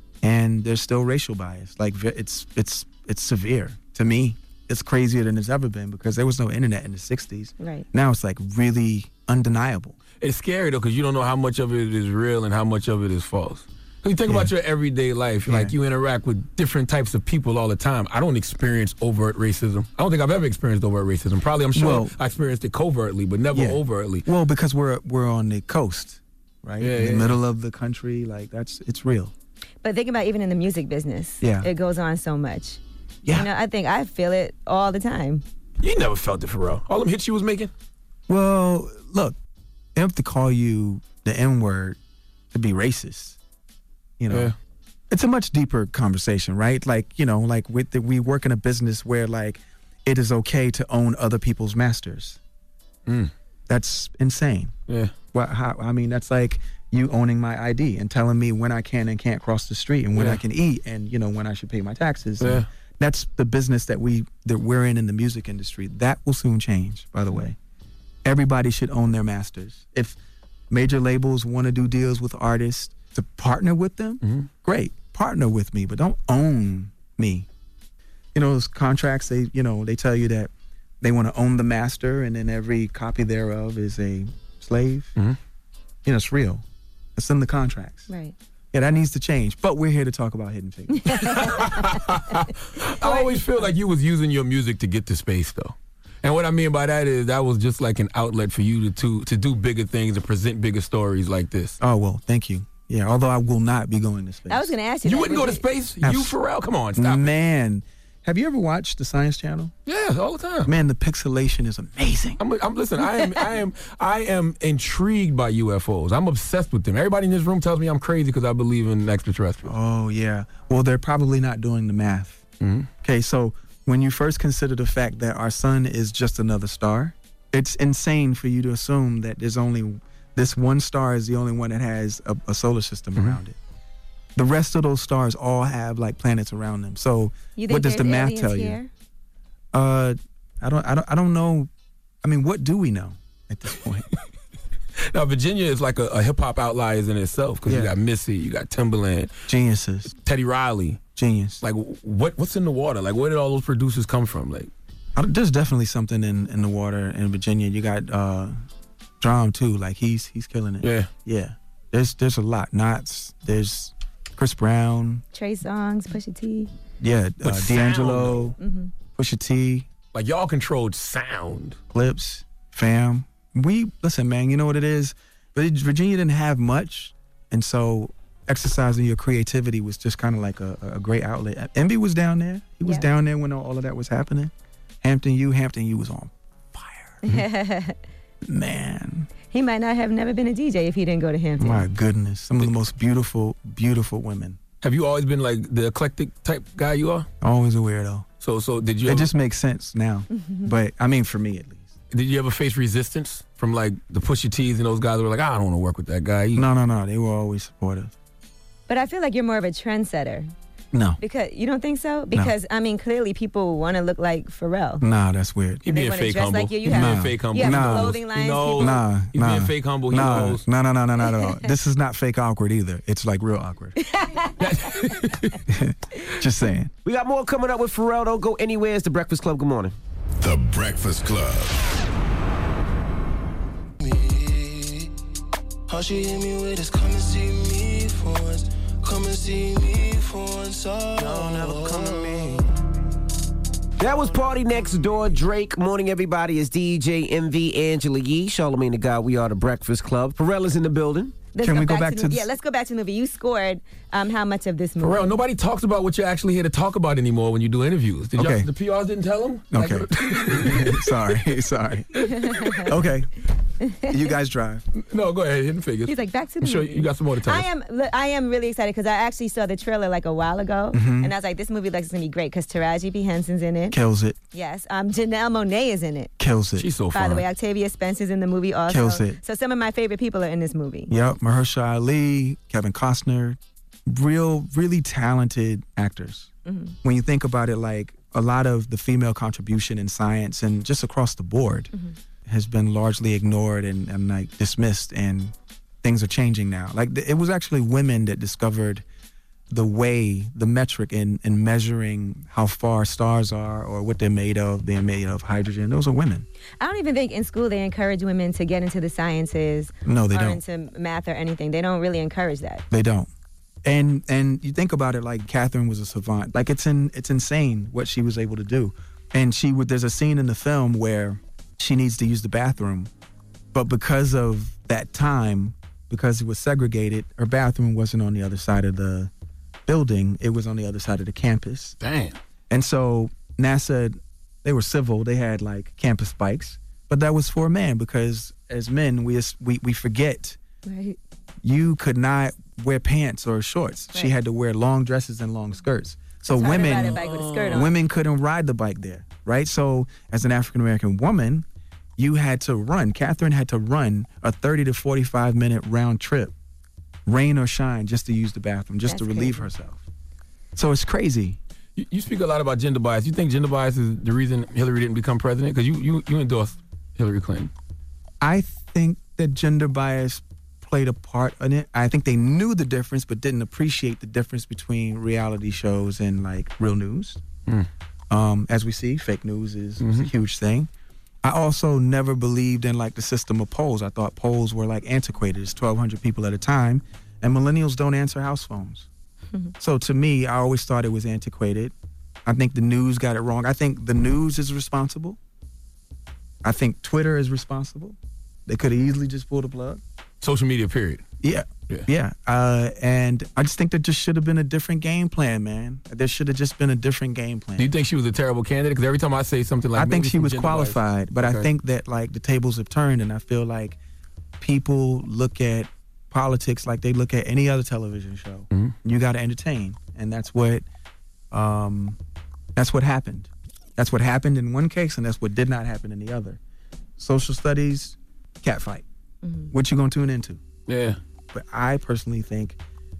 and there's still racial bias. Like ve- it's it's it's severe to me. It's crazier than it's ever been because there was no internet in the sixties. Right. Now it's like really undeniable. It's scary, though, because you don't know how much of it is real and how much of it is false. You think about your everyday life, like you interact with different types of people all the time. I don't experience overt racism. I don't think I've ever experienced overt racism. Probably, I'm sure Well- I experienced it covertly, but never Yeah. overtly. Well, because we're we're on the coast, right? Yeah, in the yeah, middle of the country, like that's it's real. But think about even in the music business. Yeah. It goes on so much. Yeah. You know, I think I feel it all the time. You never felt it, Pharrell. All them hits you was making? Well, look, they have to call you the N word to be racist. You know, Yeah. it's a much deeper conversation, right? Like, you know, like with the, we work in a business where like it is okay to own other people's masters. Mm. That's insane. Yeah. Well, how, I mean, that's like you owning my I D and telling me when I can and can't cross the street and when Yeah. I can eat and, you know, when I should pay my taxes. Yeah. And that's the business that we that we're in in the music industry. That will soon change, by the way. Everybody should own their masters. If major labels want to do deals with artists to partner with them, Mm-hmm. great, partner with me, but don't own me. You know, those contracts, they, you know, they tell you that they want to own the master and then every copy thereof is a slave. Mm-hmm. You know, it's real. It's in the contracts. Right. Yeah, that needs to change. But we're here to talk about Hidden Figures. I always feel like you was using your music to get to space, though. And what I mean by that is that was just like an outlet for you to to, to do bigger things and present bigger stories like this. Oh, well, thank you. Yeah, although I will not be going to space. I was going to ask you. You that. wouldn't go to space? You, Pharrell? Come on, stop. Man, have you ever watched the Science Channel? Yeah, all the time. Man, the pixelation is amazing. I'm, I'm listen. I am, I am, I am intrigued by U F Os. I'm obsessed with them. Everybody in this room tells me I'm crazy because I believe in extraterrestrials. Oh yeah. Well, they're probably not doing the math. Mm-hmm. Okay, so when you first consider the fact that our sun is just another star, it's insane for you to assume that there's only this one star is the only one that has a, a solar system Mm-hmm. around it. The rest of those stars all have like planets around them. So You think what does the there's math aliens tell here? you? Uh, I don't, I don't, I don't know. I mean, what do we know at this point? Now, Virginia is like a, a hip hop outlier in itself because you Yeah. got Missy, you got Timbaland, Geniuses, Teddy Riley. Genius. Like, what what's in the water? Like, where did all those producers come from? Like, I, there's definitely something in, in the water in Virginia. You got uh, Drum too. Like he's he's killing it. Yeah, yeah. There's there's a lot. Knots. There's Chris Brown. Trey Songz, Pusha T. Yeah, But uh, sound, D'Angelo, Mm-hmm. Pusha T. like y'all controlled sound. Clips, fam. We listen, man. You know what it is. But it, Virginia didn't have much, and so exercising your creativity was just kind of like a, a great outlet. Envy was down there. He was Yeah. down there when all, all of that was happening. Hampton U, Hampton U was on fire. Man, He might not have never been a D J if he didn't go to Hampton. my goodness, some of the most beautiful, beautiful women. Have you always been like the eclectic type guy you are? Always a weirdo. So so did you? It ever, just makes sense now. But I mean, for me at least. did you ever face resistance from like the Pusha T's and those guys who were like, I don't want to work with that guy. He- No, no, no. They were always supportive. But I feel like you're more of a trendsetter. No. Because you don't think so? Because I mean, clearly people want to look like Pharrell. Nah, that's weird. He They being wanna fake dress humble. like you. You He have- being fake humble. you have He knows. clothing lines, He knows. people- Nah, He's nah. being fake humble. He nah, knows. No, no, no, no, not at all. This is not fake awkward either. It's like real awkward. Just saying. We got more coming up with Pharrell. Don't go anywhere. It's The Breakfast Club. Good morning. The Breakfast Club. How she hit me with this, come and see me for once. Come and see me for once. Oh, y'all never come to me. That was Party Next Door. Drake. Morning, everybody. It's D J M V, Angela Yee, Charlamagne the God. We are The Breakfast Club. Pharrell is in the building. Let's Can we go back to, to the, the- Yeah, let's go back to the movie. You scored um, how much of this movie? Pharrell, nobody talks about what you're actually here to talk about anymore when you do interviews. Did Okay. y'all, the P Rs didn't tell them? Okay. sorry, sorry. Okay. You guys drive. No, go ahead. Hidden Figures. He's like, back to the I'm sure movie. you got some more to tell I us. am look, I am really excited because I actually saw the trailer like a while ago, Mhm. and I was like, this movie looks gonna be great because Taraji P Henson's in it. Kills it. Yes, um, Janelle Monáe is in it. Kills it. She's so By fine. the way, Octavia Spencer's in the movie also. Kills it. So some of my favorite people are in this movie. Yep. Mahershala Ali, Kevin Costner. Real, really talented actors. Mhm. When you think about it, like a lot of the female contribution in science and just across the board has been largely ignored and, and like dismissed, and things are changing now. Like th- it was actually women that discovered the way, the metric in, in measuring how far stars are or what they're made of. They're made of hydrogen. Those are women. I don't even think in school they encourage women to get into the sciences. No, they or don't. into math or anything. They don't really encourage that. They don't. And and you think about it, like Catherine was a savant. Like it's in it's insane what she was able to do. And she would there's a scene in the film where she needs to use the bathroom, but because of that time, because it was segregated, her bathroom wasn't on the other side of the building. It was on the other side of the campus. Damn. And so NASA, they were civil. They had like campus bikes, but that was for men because as men we we we forget. Right. You could not wear pants or shorts. She Right. had to wear long dresses and long skirts. So It's hard to women, ride a bike with a skirt on. women couldn't ride the bike there, right? So as an African American woman, you had to run. Catherine had to run a thirty to forty-five minute round trip, rain or shine, just to use the bathroom, just to That's relieve crazy. herself. So it's crazy. You, you speak a lot about gender bias. You think gender bias is the reason Hillary didn't become president? Because you, you, you endorsed Hillary Clinton. I think that gender bias played a part in it. I think they knew the difference, but didn't appreciate the difference between reality shows and like real news. Mm. Um, as we see, fake news is, is a Mm-hmm. huge thing. I also never believed in like the system of polls. I thought polls were like antiquated. It's twelve hundred people at a time, and millennials don't answer house phones. So to me, I always thought it was antiquated. I think the news got it wrong. I think the news is responsible. I think Twitter is responsible. They could have easily just pulled the plug. Social media, period. Yeah. Yeah. Yeah. Uh, and I just think there just should have been a different game plan, man. There should have just been a different game plan. Do you think she was a terrible candidate? Because every time I say something like I think maybe she some was gender-wise- qualified, but Okay. I think that like the tables have turned, and I feel like people look at politics like they look at any other television show. Mhm. You got to entertain, and that's what um, that's what happened. That's what happened in one case, and that's what did not happen in the other. Social studies, catfight. What you gonna tune into? Yeah. But I personally think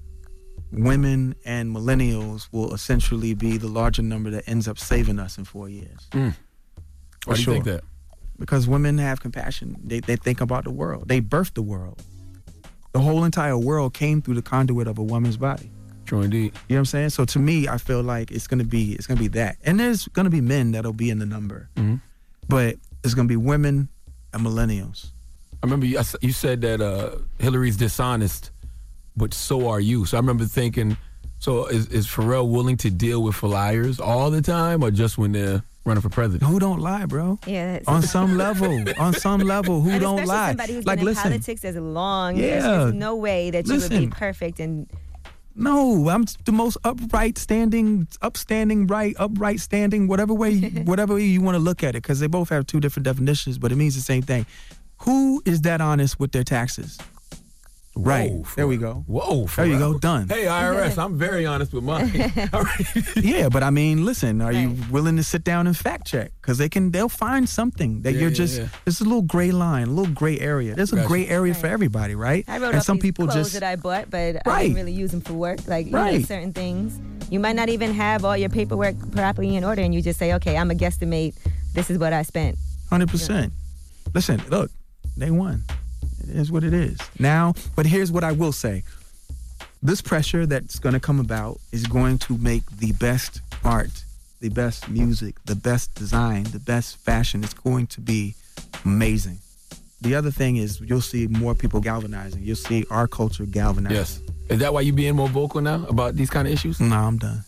women and millennials will essentially be the larger number that ends up saving us in four years. Mm. Why do you think that? Because women have compassion. They they think about the world. They birthed the world. The whole entire world came through the conduit of a woman's body. True indeed. You know what I'm saying? So to me, I feel like it's gonna be it's gonna be that. And there's gonna be men that'll be in the number. Mhm. But it's gonna be women and millennials. I remember you, I s- you said that uh, Hillary's dishonest, but so are you. So I remember thinking, so is, is Pharrell willing to deal with liars all the time, or just when they're running for president? Who don't lie, bro? Yeah. that's- On some level, on some level, who And don't especially lie? somebody who's Like, been in listen, politics as long. Yeah. There's, there's no way that you would Listen. be perfect and no, I'm the most upright standing, upstanding, right, upright standing, whatever way, whatever way you want to look at it, because they both have two different definitions, but it means the same thing. Who is that honest with their taxes? Right. There we go. Whoa. There you Pharrell. go. Done. Hey, I R S, I'm very honest with mine. Yeah, but I mean, listen, are you willing to sit down and fact check? Because they can, they'll find something that Yeah, you're yeah, just. yeah. There's a little gray line, a little gray area. There's a Gotcha. gray area for everybody, right? I wrote and up some these people clothes just. that I bought, but I Right. didn't really use them for work. Like you know, Right. certain things, you might not even have all your paperwork properly in order, and you just say, "Okay, I'm a guesstimate. This is what I spent." Hundred percent. Listen, look, they won. It is what it is. Now, but here's what I will say: this pressure that's going to come about is going to make the best art, the best music, the best design, the best fashion. It's going to be amazing. The other thing is you'll see more people galvanizing. You'll see our culture galvanizing. Yes. Is that why you being more vocal now about these kind of issues? No, I'm done.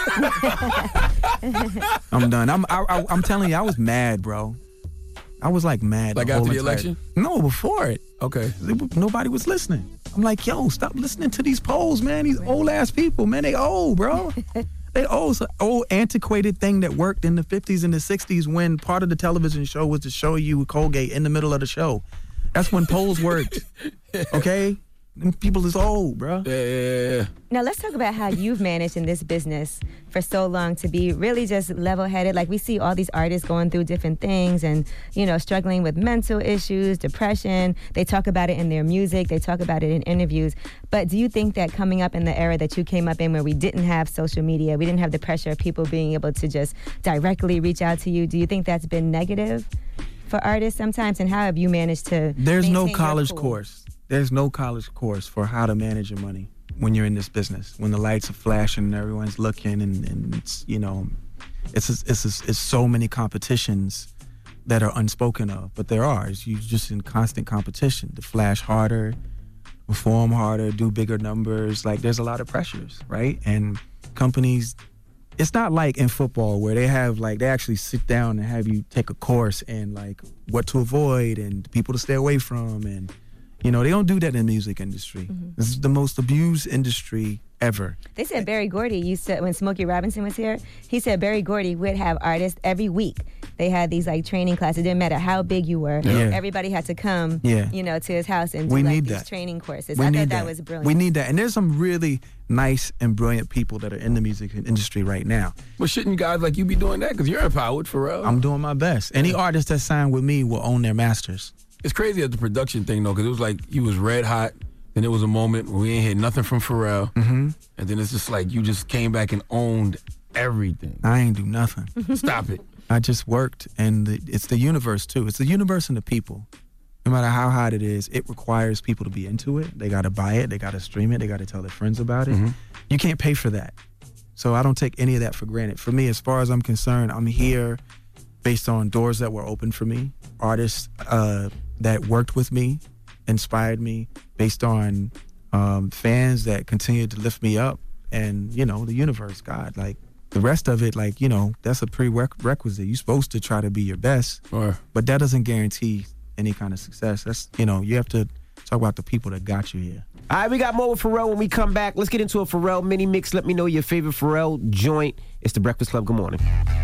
I'm done. I'm I, I, I'm telling you, I was mad, bro. I was like mad. Like the after whole the entire- election? No, before it. Okay. Nobody was listening. I'm like, yo, stop listening to these polls, man. These old ass people, man. They old, bro. They old. It's an old antiquated thing that worked in the fifties and the sixties when part of the television show was to show you Colgate in the middle of the show. That's when polls worked. Okay? Them people is old, bro. Yeah, yeah, yeah. Now let's talk about how you've managed in this business for so long to be really just level-headed. Like we see all these artists going through different things and, you know, struggling with mental issues, depression. They talk about it in their music. They talk about it in interviews. But do you think that coming up in the era that you came up in where we didn't have social media, we didn't have the pressure of people being able to just directly reach out to you, do you think that's been negative for artists sometimes? And how have you managed to There's no maintain your college cool? course. There's no college course for how to manage your money when you're in this business. When the lights are flashing and everyone's looking, and, and it's you know, it's it's it's, it's so many competitions that are unspoken of, but there are. It's, you're just in constant competition to flash harder, perform harder, do bigger numbers. Like there's a lot of pressures, right? And companies. It's not like in football where they have like they actually sit down and have you take a course and like what to avoid and people to stay away from, and you know they don't do that in the music industry. Mm-hmm. This is the most abused industry ever. They said Barry Gordy used to, when Smokey Robinson was here, he said Barry Gordy would have artists every week. They had these like training classes. It didn't matter how big you were. Yeah. Everybody had to come, Yeah. you know, to his house and do We like need these that. training courses. We I need thought that, that. was brilliant. We need that, and there's some really nice and brilliant people that are in the music industry right now. But shouldn't guys like you be doing that? Because you're empowered, Pharrell. I'm doing my best. Any artist that signed with me will own their masters. It's crazy at the production thing, though, because it was like you was red hot, then there was a moment where we ain't hear nothing from Pharrell, Mm-hmm. and then it's just like you just came back and owned everything. I ain't do nothing. Stop it. I just worked, and the, it's the universe too. It's the universe and the people. No matter how hot it is, it requires people to be into it. They got to buy it. They got to stream it. They got to tell their friends about it. Mhm. You can't pay for that. So I don't take any of that for granted. For me, as far as I'm concerned, I'm here based on doors that were open for me, artists uh, that worked with me, inspired me, based on um, fans that continued to lift me up, and, you know, the universe, God. Like, the rest of it, like, you know, that's a prerequisite. You're supposed to try to be your best, Sure. but that doesn't guarantee any kind of success. That's, you know, you have to talk about the people that got you here. All right, we got more with Pharrell when we come back. Let's get into a Pharrell mini mix. Let me know your favorite Pharrell joint. It's the Breakfast Club. Good morning.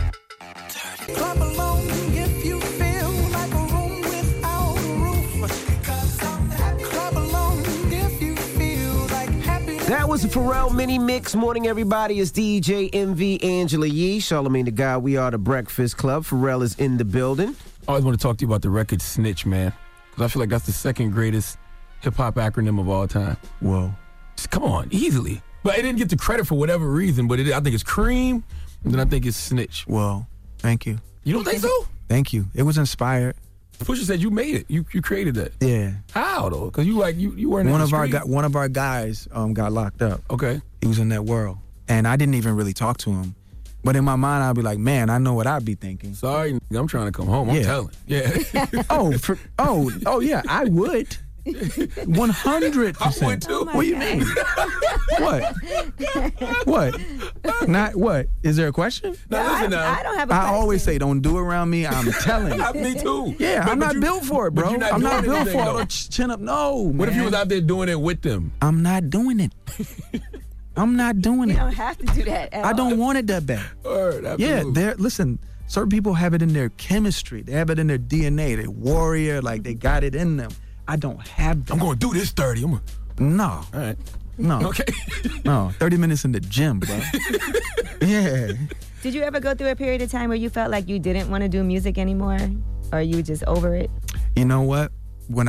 Clap along if you feel like a room without a roof. Clap along if you feel like happy. That was a Pharrell mini mix. Morning, everybody. It's D J M V, Angela Yee, Charlamagne the Guy. We are the Breakfast Club. Pharrell is in the building. I always want to talk to you about the record Snitch, man. Because I feel like that's the second greatest hip-hop acronym of all time. Whoa. Just, come on, easily. But it didn't get the credit for whatever reason, but it, I think it's Cream, and then I think it's Snitch. Well, thank you. You don't think so? Thank you. It was inspired. Pusha said you made it. You you created that. Yeah. How, though? Because you like you you weren't One in of the our street. gu- one of our guys um, got locked up. Okay. He was in that world, and I didn't even really talk to him. But in my mind, I'd be like, man, I know what I'd be thinking. Sorry, I'm trying to come home. I'm Yeah. telling. Yeah. oh, for, oh, oh, yeah, I would. One hundred I would percent. too. What do you mean? What? What? Not what? Is there a question? Now, listen now. I don't have a I question. always say, don't do around me. I'm telling. Me too. Yeah, But- I'm but not you- built for it, but bro. you're not I'm not doing built anything, for all though. the ch- chin up. No, What if you man. was out there doing it with them? I'm not doing it. I'm not doing You it. don't have to do that at I all. don't want it that bad. Word, Yeah, absolutely. they're listen. Certain people have it in their chemistry. They have it in their D N A. They warrior, like they got it in them. I don't have that. I'm going to do this thirty. I'm gonna... No. All right. No. Okay. No. thirty minutes in the gym, bro. Yeah. Did you ever go through a period of time where you felt like you didn't want to do music anymore? Or you were just over it? You know what? When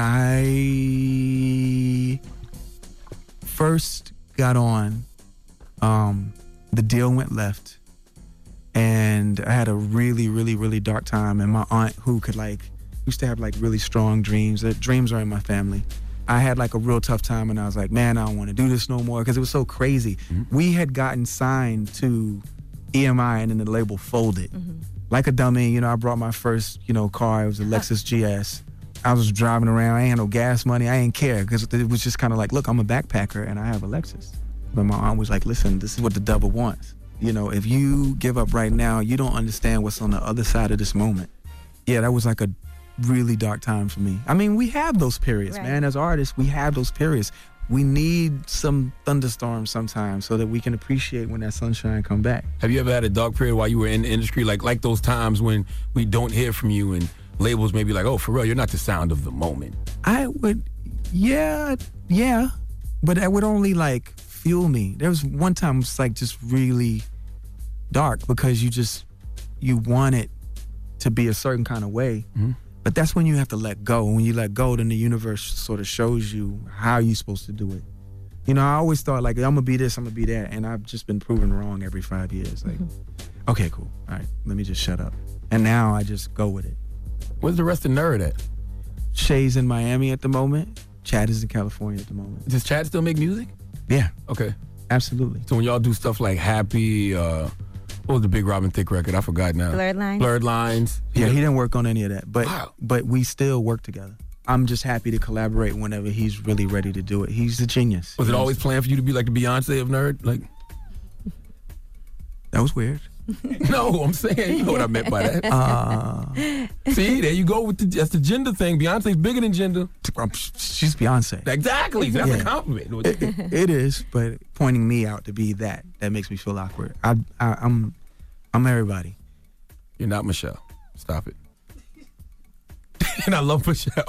I first got on, um, the deal went left. And I had a really, really, really dark time. And my aunt, who could like, used to have like really strong dreams. The dreams are in my family. I had like a real tough time, and I was like, man, I don't want to do this no more, because it was so crazy. Mm-hmm. We had gotten signed to E M I, and then the label folded. Mm-hmm. Like a dummy, you know, I brought my first, you know, car. It was a Lexus G S. I was driving around. I ain't had no gas money. I ain't care, because it was just kind of like, look, I'm a backpacker, and I have a Lexus. But my aunt was like, listen, this is what the devil wants. You know, if you give up right now, you don't understand what's on the other side of this moment. Yeah, that was like a really dark time for me. I mean, we have those periods, Right. man. As artists, we have those periods. We need some thunderstorms sometimes so that we can appreciate when that sunshine come back. Have you ever had a dark period while you were in the industry, like like those times when we don't hear from you and labels may be like, oh, Pharrell, you're not the sound of the moment? I would, yeah, yeah, but that would only like fuel me. There was one time it's like just really dark because you just, you want it to be a certain kind of way. Mm-hmm. But that's when you have to let go. When you let go, then the universe sort of shows you how you're supposed to do it. You know, I always thought like, I'm gonna be this, I'm gonna be that, and I've just been proven wrong every five years. Like, mm-hmm. okay, cool, all right, let me just shut up. And now I just go with it. Where's the rest of Nerd at? Shay's in Miami at the moment. Chad is in California at the moment. Does Chad still make music? Yeah. Okay. Absolutely. So when y'all do stuff like Happy, uh, what was the big Robin Thicke record? I forgot now. Blurred Lines? Blurred Lines. Yeah, he didn't work on any of that. But Wow. but we still work together. I'm just happy to collaborate whenever he's really ready to do it. He's a genius. Was it always planned for you to be like the Beyonce of Nerd? Like, That was weird. no, I'm saying, you know what I meant by that. Uh, See, there you go with the, that's the gender thing. Beyonce's bigger than gender. She's Beyonce. Exactly. That's Yeah. a compliment. It, it- it is, but pointing me out to be that, that makes me feel awkward. I, I, I'm, I'm everybody. You're not Michelle. Stop it. And I love Michelle.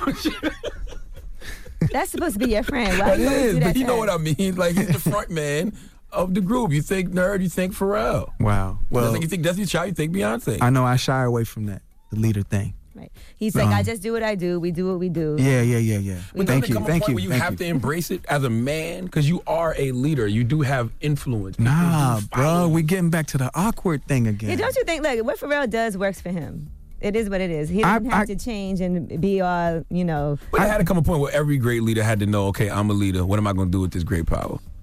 That's supposed to be your friend. Why It you always is, do that but you to know her? what I mean. Like, he's the front man of the group. You think Nerd, you think Pharrell. Wow. Well, Well, you think Destiny Child, you think Beyonce. I know I shy away from that, the leader thing. Right. He's like, Um, I just do what I do. We do what we do. Yeah, yeah, yeah, yeah. But Thank doesn't you, it come thank a point you, where you thank have you. to embrace it as a man? Because you are a leader. You do have influence. People Nah, do bro, follow. we getting back to the awkward thing Yeah, again. don't you think, look, what Pharrell does works for him. It is what it is. He I- doesn't have I- to change and be all, you know. But I had to come a point where every great leader had to know, okay, I'm a leader. What am I going to do with this great power?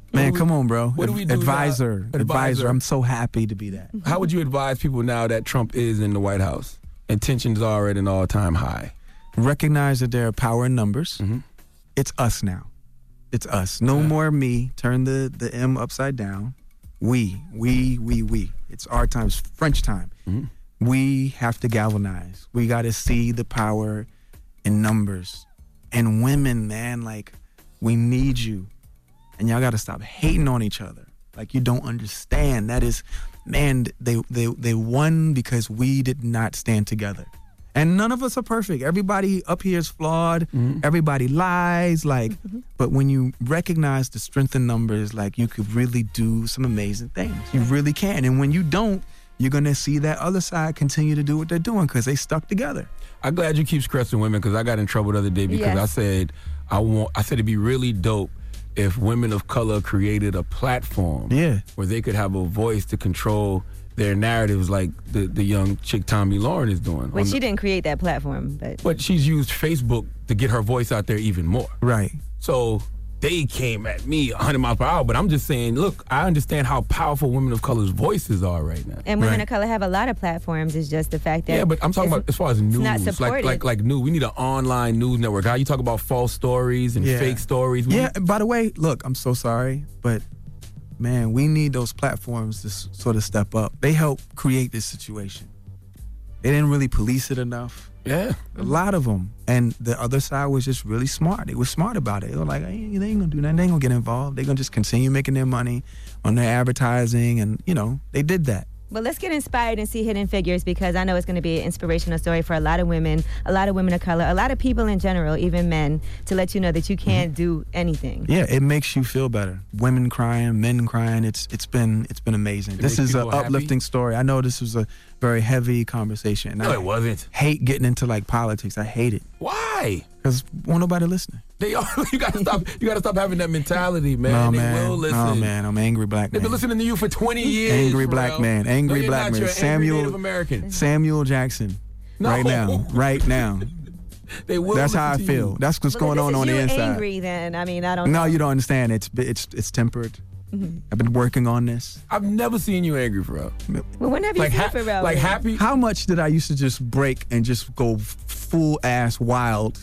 Man, come on, bro. What do we do Advisor, now? advisor. I'm so happy to be that. How would you advise people now that Trump is in the White House and tensions are at an all-time high? Recognize that there are power in numbers. Mm-hmm. It's us now. It's us. No yeah. more me. Turn the, the M upside down. We, we, we, we. It's our time. It's French time. Mm-hmm. We have to galvanize. We got to see the power in numbers. And women, man, like, we need you. And y'all got to stop hating on each other. Like, you don't understand. That is, man, they, they, they won because we did not stand together. And none of us are perfect. Everybody up here is flawed. Mm-hmm. Everybody lies. Like, mm-hmm. but when you recognize the strength in numbers, like, you could really do some amazing things. You really can. And when you don't, you're going to see that other side continue to do what they're doing because they stuck together. I'm glad you keep stressing women because I got in trouble the other day because yes. I said I want. I said it'd be really dope if women of color created a platform yeah. where they could have a voice to control their narratives like the, the young chick Tommy Lauren is doing. Well, she the, didn't create that platform. But but she's used Facebook to get her voice out there even more. Right. So they came at me one hundred miles per hour, but I'm just saying, look, I understand how powerful women of color's voices are right now. And women right. of color have a lot of platforms. It's just the fact that... Yeah, but I'm talking about as far as news. Not supported. Like, like, like news. We need an online news network. How you talk about false stories and yeah. fake stories. We yeah, need- by the way, look, I'm so sorry, but... Man, we need those platforms to s- sort of step up. They help create this situation. They didn't really police it enough. Yeah. A lot of them. And the other side was just really smart. They were smart about it. They were like, hey, they ain't going to do nothing. They ain't going to get involved. They're going to just continue making their money on their advertising. And, you know, they did that. But let's get inspired and see Hidden Figures because I know it's going to be an inspirational story for a lot of women, a lot of women of color, a lot of people in general, even men, to let you know that you can't mm-hmm. do anything. Yeah, it makes you feel better. Women crying, men crying. It's it's been it's been amazing. It this is an uplifting happy. story. I know this was a very heavy conversation. No, I it wasn't. Hate getting into like politics. I hate it. Why? Because won't nobody listening. They are. You gotta stop. You gotta stop having that mentality, man. No, they man. will listen. No, man. I'm an angry black man. They've been listening to you for twenty years. Angry bro. black man. Angry no, black not. man. You're Samuel. Native American. Samuel Jackson. No. Right now. Right now. They will. That's how I to feel. You. That's what's well, going on on the inside. You're angry, then. I mean, I don't. No, know. you don't understand. It's it's it's tempered. Mm-hmm. I've been working on this. I've never seen you angry, bro. Well, when have you like, seen ha- Pharrell? Like happy? How much did I used to just break and just go full ass wild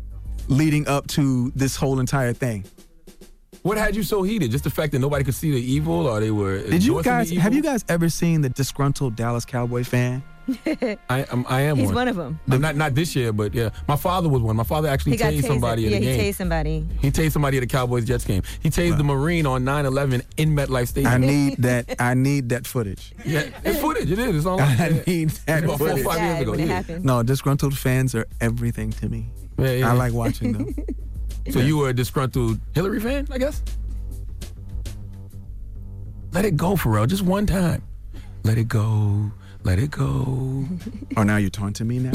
leading up to this whole entire thing? What had you so heated? Just the fact that nobody could see the evil, or they were? Did you guys have you guys ever seen the disgruntled Dallas Cowboy fan? I, um, I am He's one. one of them. The, not not this year, but yeah. My father was one. My father actually he got tased somebody yeah, at a game. Yeah, he tased somebody. He tased somebody at a Cowboys-Jets game. He tased wow. the Marine on nine eleven in MetLife Stadium. I need that. I need that footage. Yeah, it's footage. It is. It's online. I need that about footage. Four or five years ago. Yeah. No, disgruntled fans are everything to me. Yeah, yeah. I like watching them. So you were a disgruntled Hillary fan, I guess? Let it go, Pharrell. Just one time. Let it go. Let it go. Oh, now you're taunting me now?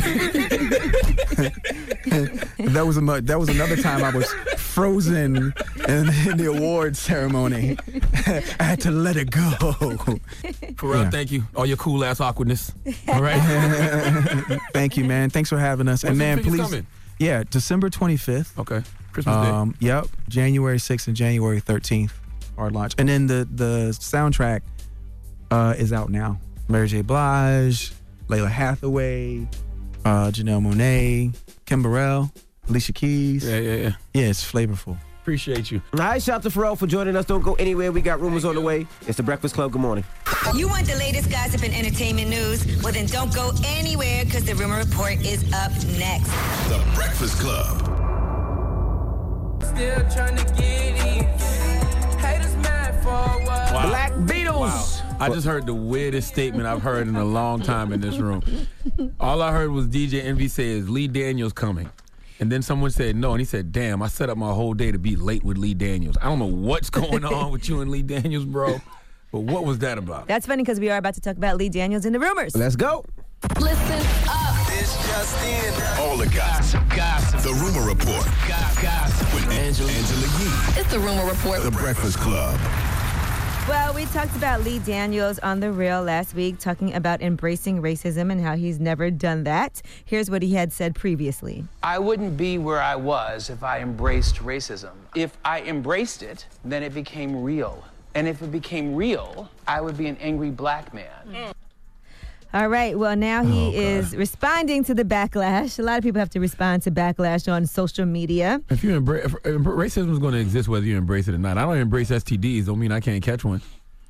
that was a, that was another time I was frozen in, in the awards ceremony. I had to let it go. Pharrell, yeah. Thank you. All your cool ass awkwardness. All right. Thank you, man. Thanks for having us. When's and man, please. Coming? Yeah, December twenty-fifth. Okay. Christmas um, Day. Yep. January sixth and January thirteenth are launch. And then the the soundtrack uh, is out now. Mary J. Blige, Layla Hathaway, uh, Janelle Monáe, Kim Burrell, Alicia Keys. Yeah, yeah, yeah. Yeah, it's flavorful. Appreciate you. All right, shout out to Pharrell for joining us. Don't go anywhere. We got rumors on the way. It's The Breakfast Club. Good morning. You want the latest gossip and entertainment news? Well, then don't go anywhere because the Rumor Report is up next. The Breakfast Club. Still trying to get in. Haters mad for a while. Wow. Black Beatles. Wow. I just heard the weirdest statement I've heard in a long time in this room. All I heard was D J Envy say is Lee Daniels coming. And then someone said no, and he said, damn, I set up my whole day to be late with Lee Daniels. I don't know what's going on with you and Lee Daniels, bro, but what was that about? That's funny because we are about to talk about Lee Daniels in the rumors. Let's go. Listen up. This just in. All the gossip. Gossip. The Rumor Report. Gossip. With Angela, Angela Yee. It's the Rumor Report. The Breakfast Club. Well, we talked about Lee Daniels on The Real last week, talking about embracing racism and how he's never done that. Here's what he had said previously. I wouldn't be where I was if I embraced racism. If I embraced it, then it became real. And if it became real, I would be an angry black man. Mm. All right. Well, now he Oh, is responding to the backlash. A lot of people have to respond to backlash on social media. If you embrace if, if racism is going to exist whether you embrace it or not. I don't embrace S T Ds. Don't mean I can't catch one.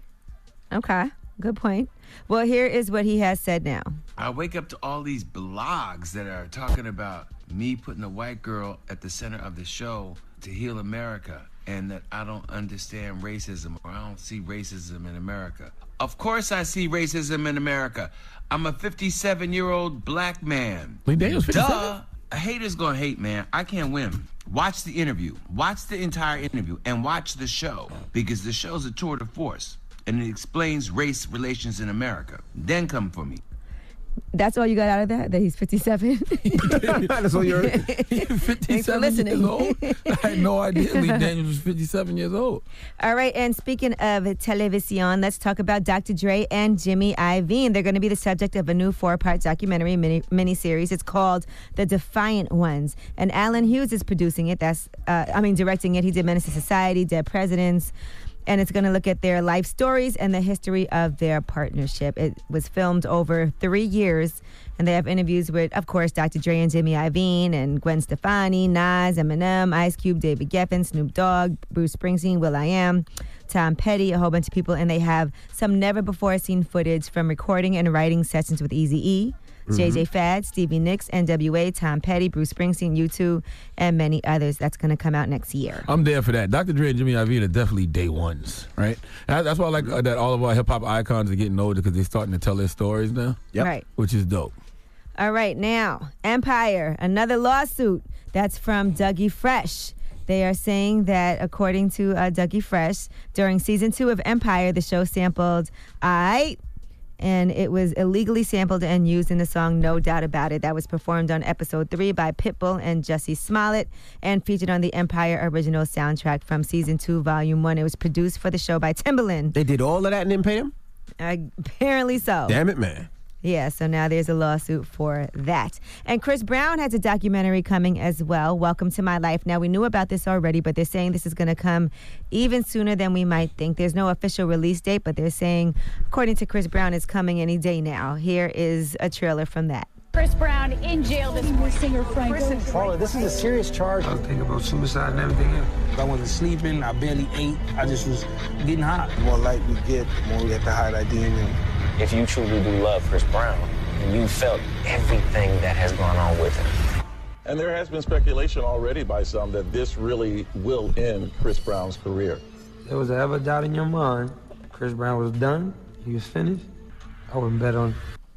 Okay. Good point. Well, here is what he has said now. I wake up to all these blogs that are talking about me putting a white girl at the center of the show to heal America, and that I don't understand racism, or I don't see racism in America. Of course I see racism in America. I'm a fifty-seven-year-old black man. Lee Daniels, fifty-seven? Duh. A hater's gonna hate, man. I can't win. Watch the interview. Watch the entire interview and watch the show, because the show's a tour de force, and it explains race relations in America. Then come for me. That's all you got out of that? That he's fifty-seven? That's all you heard? Thanks for listening. Years old? I had no idea Lee Daniels was fifty-seven years old. All right, and speaking of television, let's talk about Doctor Dre and Jimmy Iovine. They're going to be the subject of a new four-part documentary mini miniseries. It's called The Defiant Ones, and Alan Hughes is producing it. That's, uh, I mean, directing it. He did Menace to Society, Dead Presidents, and it's going to look at their life stories and the history of their partnership. It was filmed over three years, and they have interviews with, of course, Doctor Dre and Jimmy Iovine, and Gwen Stefani, Nas, Eminem, Ice Cube, David Geffen, Snoop Dogg, Bruce Springsteen, will.i.am, Tom Petty, a whole bunch of people, and they have some never-before-seen footage from recording and writing sessions with Eazy-E, Mm-hmm. J J Fad, Stevie Nicks, N W A, Tom Petty, Bruce Springsteen, U two, and many others. That's going to come out next year. I'm there for that. Doctor Dre and Jimmy Iovine are definitely day ones, right? And that's why I like uh, that all of our hip-hop icons are getting older, because they're starting to tell their stories now. Yep. Right. Which is dope. All right, now, Empire, another lawsuit. That's from Dougie Fresh. They are saying that, according to uh, Dougie Fresh, during season two of Empire, the show sampled I... and it was illegally sampled and used in the song No Doubt About It. That was performed on episode three by Pitbull and Jussie Smollett and featured on the Empire original soundtrack from season two, volume one. It was produced for the show by Timbaland. They did all of that and didn't pay them? Uh, apparently so. Damn it, man. Yeah, so now there's a lawsuit for that. And Chris Brown has a documentary coming as well, Welcome to My Life. Now, we knew about this already, but they're saying this is going to come even sooner than we might think. There's no official release date, but they're saying, according to Chris Brown, it's coming any day now. Here is a trailer from that. Chris Brown in jail this morning. Singer Frank. Paula, this is a serious charge. I was thinking about suicide and everything else. I wasn't sleeping. I barely ate. I just was getting hot. The more light we get, the more we have to hide our D N A. If you truly do love Chris Brown, and you felt everything that has gone on with him. And there has been speculation already by some that this really will end Chris Brown's career. If there was ever a doubt in your mind, Chris Brown was done, he was finished, I wouldn't bet on.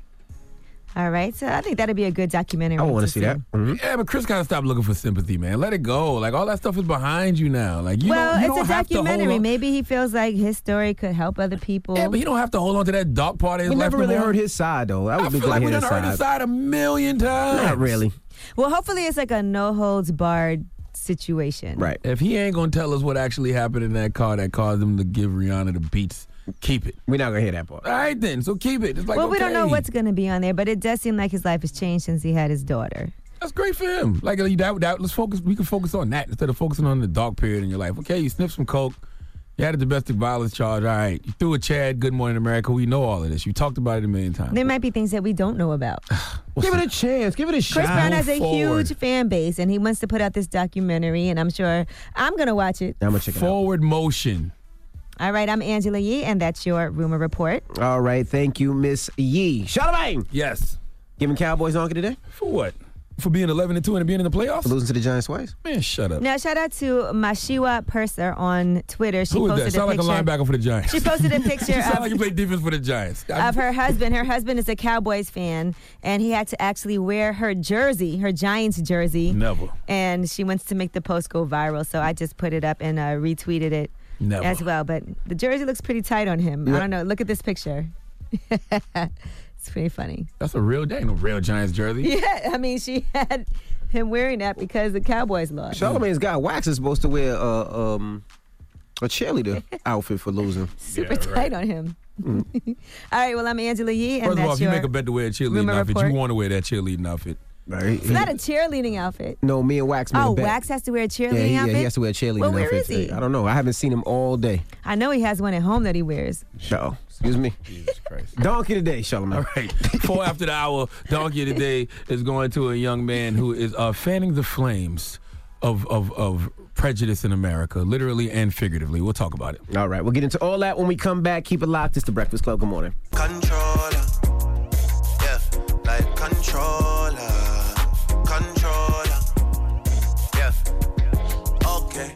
All right, so I think that'd be a good documentary. I want to see that. Mm-hmm. Yeah, but Chris gotta stop looking for sympathy, man. Let it go. Like, all that stuff is behind you now. Like, you well, don't, you it's don't a have to hold documentary. on. Maybe he feels like his story could help other people. Yeah, but you don't have to hold on to that dark part of his We life. never really no more. heard his side, though. I would I be feel glad like to we hear done his heard side. his side a million times. Not really. Well, hopefully it's like a no holds barred situation. Right. If he ain't gonna tell us what actually happened in that car that caused him to give Rihanna the beats, keep it. We're not gonna hear that part. All right then, so keep it. It's like, well, we don't know okay. what's going to be on there, but it does seem like his life has changed since he had his daughter. That's great for him. Like that, that, let's focus. We can focus on that instead of focusing on the dark period in your life. Okay, you sniffed some coke. You had a domestic violence charge. All right, you threw a Chad. Good Morning America. We know all of this. You talked about it a million times. There might be things that we don't know about. Give it a chance. Give it a shot. Chris Brown has a forward. huge fan base, and he wants to put out this documentary, and I'm sure I'm going to watch it. I'm gonna check it out. Forward motion. All right, I'm Angela Yee, and that's your Rumor Report. All right, thank you, Miss Yee. Charlamagne. Yes. Giving Cowboys honky today? For what? For being eleven and two and being in the playoffs? For losing to the Giants twice? Man, shut up. Now, shout out to Mashiwa Purser on Twitter. She Who is posted that? Sound a like a picture. linebacker for the Giants. She posted a picture She sound of, like you play defense for the Giants. of her husband. Her husband is a Cowboys fan, and he had to actually wear her jersey, her Giants jersey. Never. And she wants to make the post go viral, so I just put it up and uh, retweeted it Never. as well. But the jersey looks pretty tight on him. Yeah. I don't know. Look at this picture. It's pretty funny. That's a real day. No real Giants jersey. Yeah, I mean, she had him wearing that because the Cowboys lost. Charlamagne's guy Wax is supposed to wear uh, um, A cheerleader outfit for losing. Super Yeah, tight right. on him. Mm. All right, well, I'm Angela Yee, and First of that's all, if you your make a bet to wear a cheerleading rumor outfit, report. you want to wear that cheerleading outfit. Right. It's not a cheerleading outfit. No, me and Wax made Oh, a bet. Wax has to wear a cheerleading yeah, he, outfit? Yeah, he has to wear a cheerleading Well, where outfit. is he? I don't know. I haven't seen him all day. I know he has one at home that he wears. So, excuse me. Jesus Christ. Donkey today, Charlamagne. All right. Four after the hour, Donkey of the Day is going to a young man who is uh, fanning the flames of, of, of prejudice in America, literally and figuratively. We'll talk about it. All right. We'll get into all that when we come back. Keep it locked. It's the Breakfast Club. Good morning. Controller. Yeah, like controller. Controller. Yeah. Okay.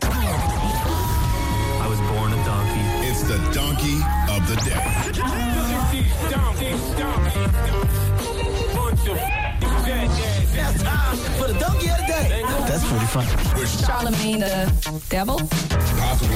I was born a donkey. It's the Donkey of the Day. For the donkey of the day. That's pretty fun. Charlamagne the devil. Possibly.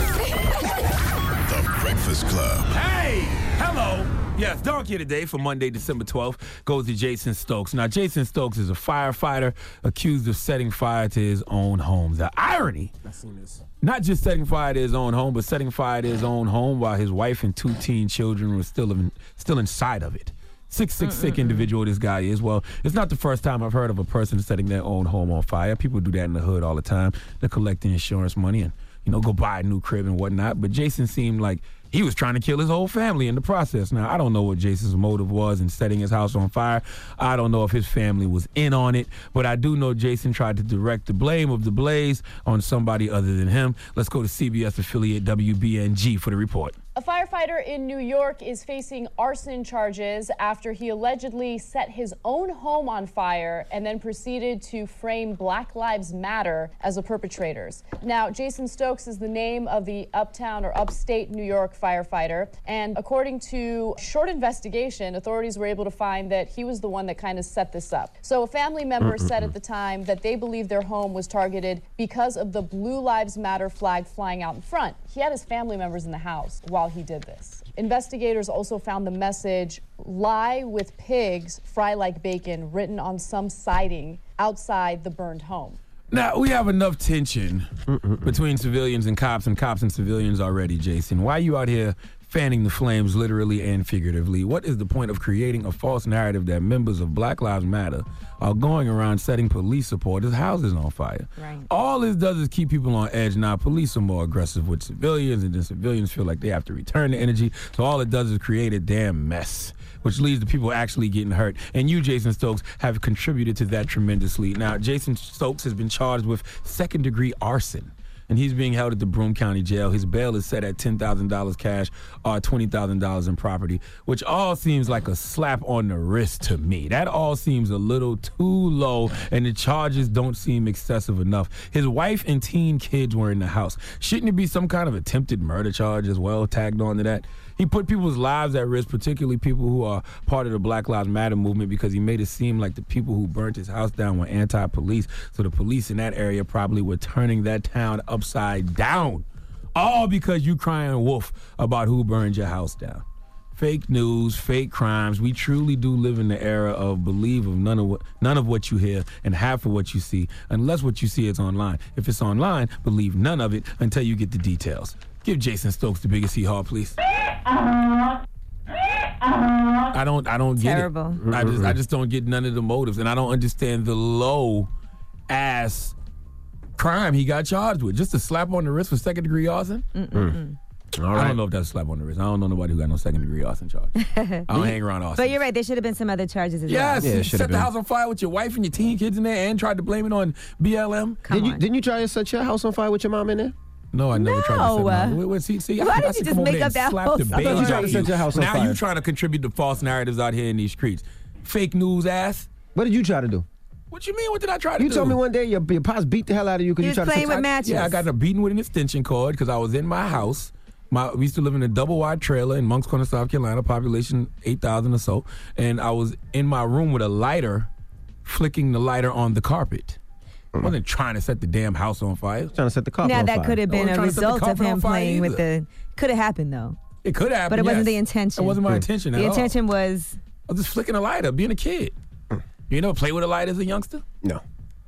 The Breakfast Club. Hey, hello. Yes, Donkey of the Day for Monday, December twelfth goes to Jason Stokes. Now, Jason Stokes is a firefighter accused of setting fire to his own home. The irony, I've seen this. not just setting fire to his own home, but setting fire to his own home while his wife and two teen children were still in, still inside of it. Six, six, sick individual this guy is. Well, it's not the first time I've heard of a person setting their own home on fire. People do that in the hood all the time. They collect the insurance money and, you know, go buy a new crib and whatnot. But Jason seemed like he was trying to kill his whole family in the process. Now, I don't know what Jason's motive was in setting his house on fire. I don't know if his family was in on it. But I do know Jason tried to direct the blame of the blaze on somebody other than him. Let's go to C B S affiliate W B N G for the report. A firefighter in New York is facing arson charges after he allegedly set his own home on fire and then proceeded to frame Black Lives Matter as the perpetrators. Now, Jason Stokes is the name of the uptown or upstate New York firefighter, and according to short investigation, authorities were able to find that he was the one that kind of set this up. So a family member Mm-mm-mm. said at the time that they believe their home was targeted because of the Blue Lives Matter flag flying out in front. He had his family members in the house while he did this. Investigators also found the message, "Lie with pigs, fry like bacon," written on some siding outside the burned home. Now, we have enough tension between civilians and cops and cops and civilians already, Jason. Why are you out here fanning the flames literally and figuratively? What is the point of creating a false narrative that members of Black Lives Matter are going around setting police supporters' houses on fire? Right. All this does is keep people on edge. Now, police are more aggressive with civilians, and then civilians feel like they have to return the energy. So all it does is create a damn mess, which leads to people actually getting hurt. And you, Jason Stokes, have contributed to that tremendously. Now, Jason Stokes has been charged with second-degree arson, and he's being held at the Broome County Jail. His bail is set at ten thousand dollars cash or twenty thousand dollars in property, which all seems like a slap on the wrist to me. That all seems a little too low, and the charges don't seem excessive enough. His wife and teen kids were in the house. Shouldn't it be some kind of attempted murder charge as well tagged on to that? He put people's lives at risk, particularly people who are part of the Black Lives Matter movement, because he made it seem like the people who burnt his house down were anti-police. So the police in that area probably were turning that town upside down. All because you crying wolf about who burned your house down. Fake news, fake crimes. We truly do live in the era of believe of none of what none of what you hear and half of what you see, unless what you see is online. If it's online, believe none of it until you get the details. Give Jason Stokes the biggest hee-haw, please. I don't I don't get Terrible. it. I just I just don't get none of the motives, and I don't understand the low ass crime he got charged with. Just a slap on the wrist for second degree arson? Mm-mm-mm. All right. I don't know if that's a slap on the wrist. I don't know nobody who got no second degree arson charge. I don't hang around arson. But you're right. There should have been some other charges as Yes, well. you set the house on fire with your wife and your teen kids in there and tried to blame it on B L M. Did you, didn't you try to set your house on fire with your mom in there? No, I never tried to set No. my wait, wait, see, see, I Why think I did you should just come over make there up and that slap whole the story? baby I thought you tried to out set your house on Now fire. you trying to contribute to false narratives out here in these streets. Fake news ass. What did you try to do? What you mean? What did I try to You do? told me one day your, your pops beat the hell out of you because He you was tried to playing set with matches. Yeah, I got a beating with an extension cord because I was in my house. My, we used to live in a double wide trailer in Monks Corner, South Carolina, population eight thousand or so. And I was in my room with a lighter, flicking the lighter on the carpet. I wasn't trying to set the damn house on fire. trying to set the carpet Now on that fire. could have I been wasn't a trying to set the result of carpet on him fire playing with either. the. Could have happened though. It could happen, But it wasn't yes. the intention. It wasn't my intention at The all. intention was. I was just flicking a lighter, being a kid. You never play with a lighter as a youngster? No.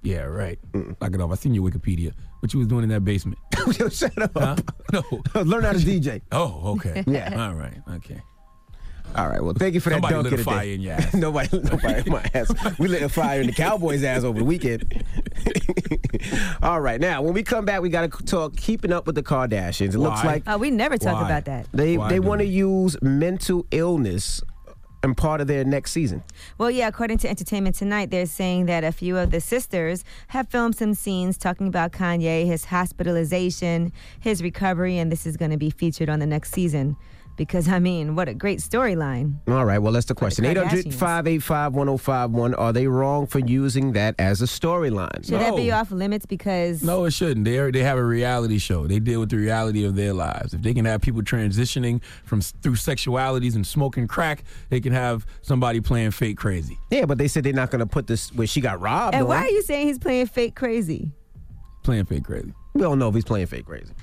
Yeah, right. Knock it off. I seen your Wikipedia. What you was doing in that basement? Yo, shut up. Huh? No. Learn how to D J. Oh, okay. Yeah. All right. Okay. All right. Well, thank you for that Somebody dunk lit a of the fire day. in your ass. nobody, nobody in my ass. We lit a fire in the Cowboys' ass over the weekend. All right. Now, when we come back, we got to talk keeping up with the Kardashians. It Why? looks like Oh, we never talk Why? about that. they Why they do want to we? use mental illness and part of their next season. Well, yeah, according to Entertainment Tonight, they're saying that a few of the sisters have filmed some scenes talking about Kanye, his hospitalization, his recovery, and this is going to be featured on the next season. Because, I mean, what a great storyline. All right, well, that's the question. the eight hundred, Kardashians. five eight five, one oh five one. Are they wrong for using that as a storyline? Should that be off limits because... No, it shouldn't. They are, they have a reality show. They deal with the reality of their lives. If they can have people transitioning from through sexualities and smoking crack, they can have somebody playing fake crazy. Yeah, but they said they're not going to put this where she got robbed. And on. why are you saying he's playing fake crazy? Playing fake crazy. We don't know if he's playing fake crazy.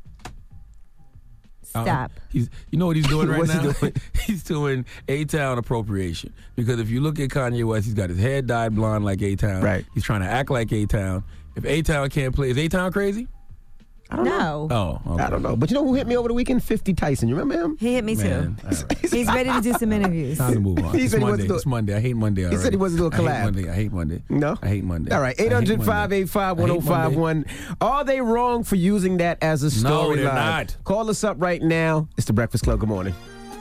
Stop. Uh, he's, you know what he's doing right What's he now? doing? He's doing A-Town appropriation. Because if you look at Kanye West, he's got his hair dyed blonde like A-Town. Right. He's trying to act like A-Town. If A-Town can't play, is A-Town crazy? I don't No. know. Oh, okay. I don't know. But you know who hit me over the weekend? fifty Tyson. You remember him? He hit me Man, too. all right. He's ready to do some interviews. Time to move on. He It's said he wants Monday. to do- It's Monday. I hate Monday already. He said he wants to do a I hate collab. Monday. I hate Monday. No? I hate Monday. All right, I hate eight hundred, Monday. five eight five, I one hate oh five one. Are they wrong for using that as a No, storyline? they're not. Call us up right now. It's the Breakfast Club. Good morning.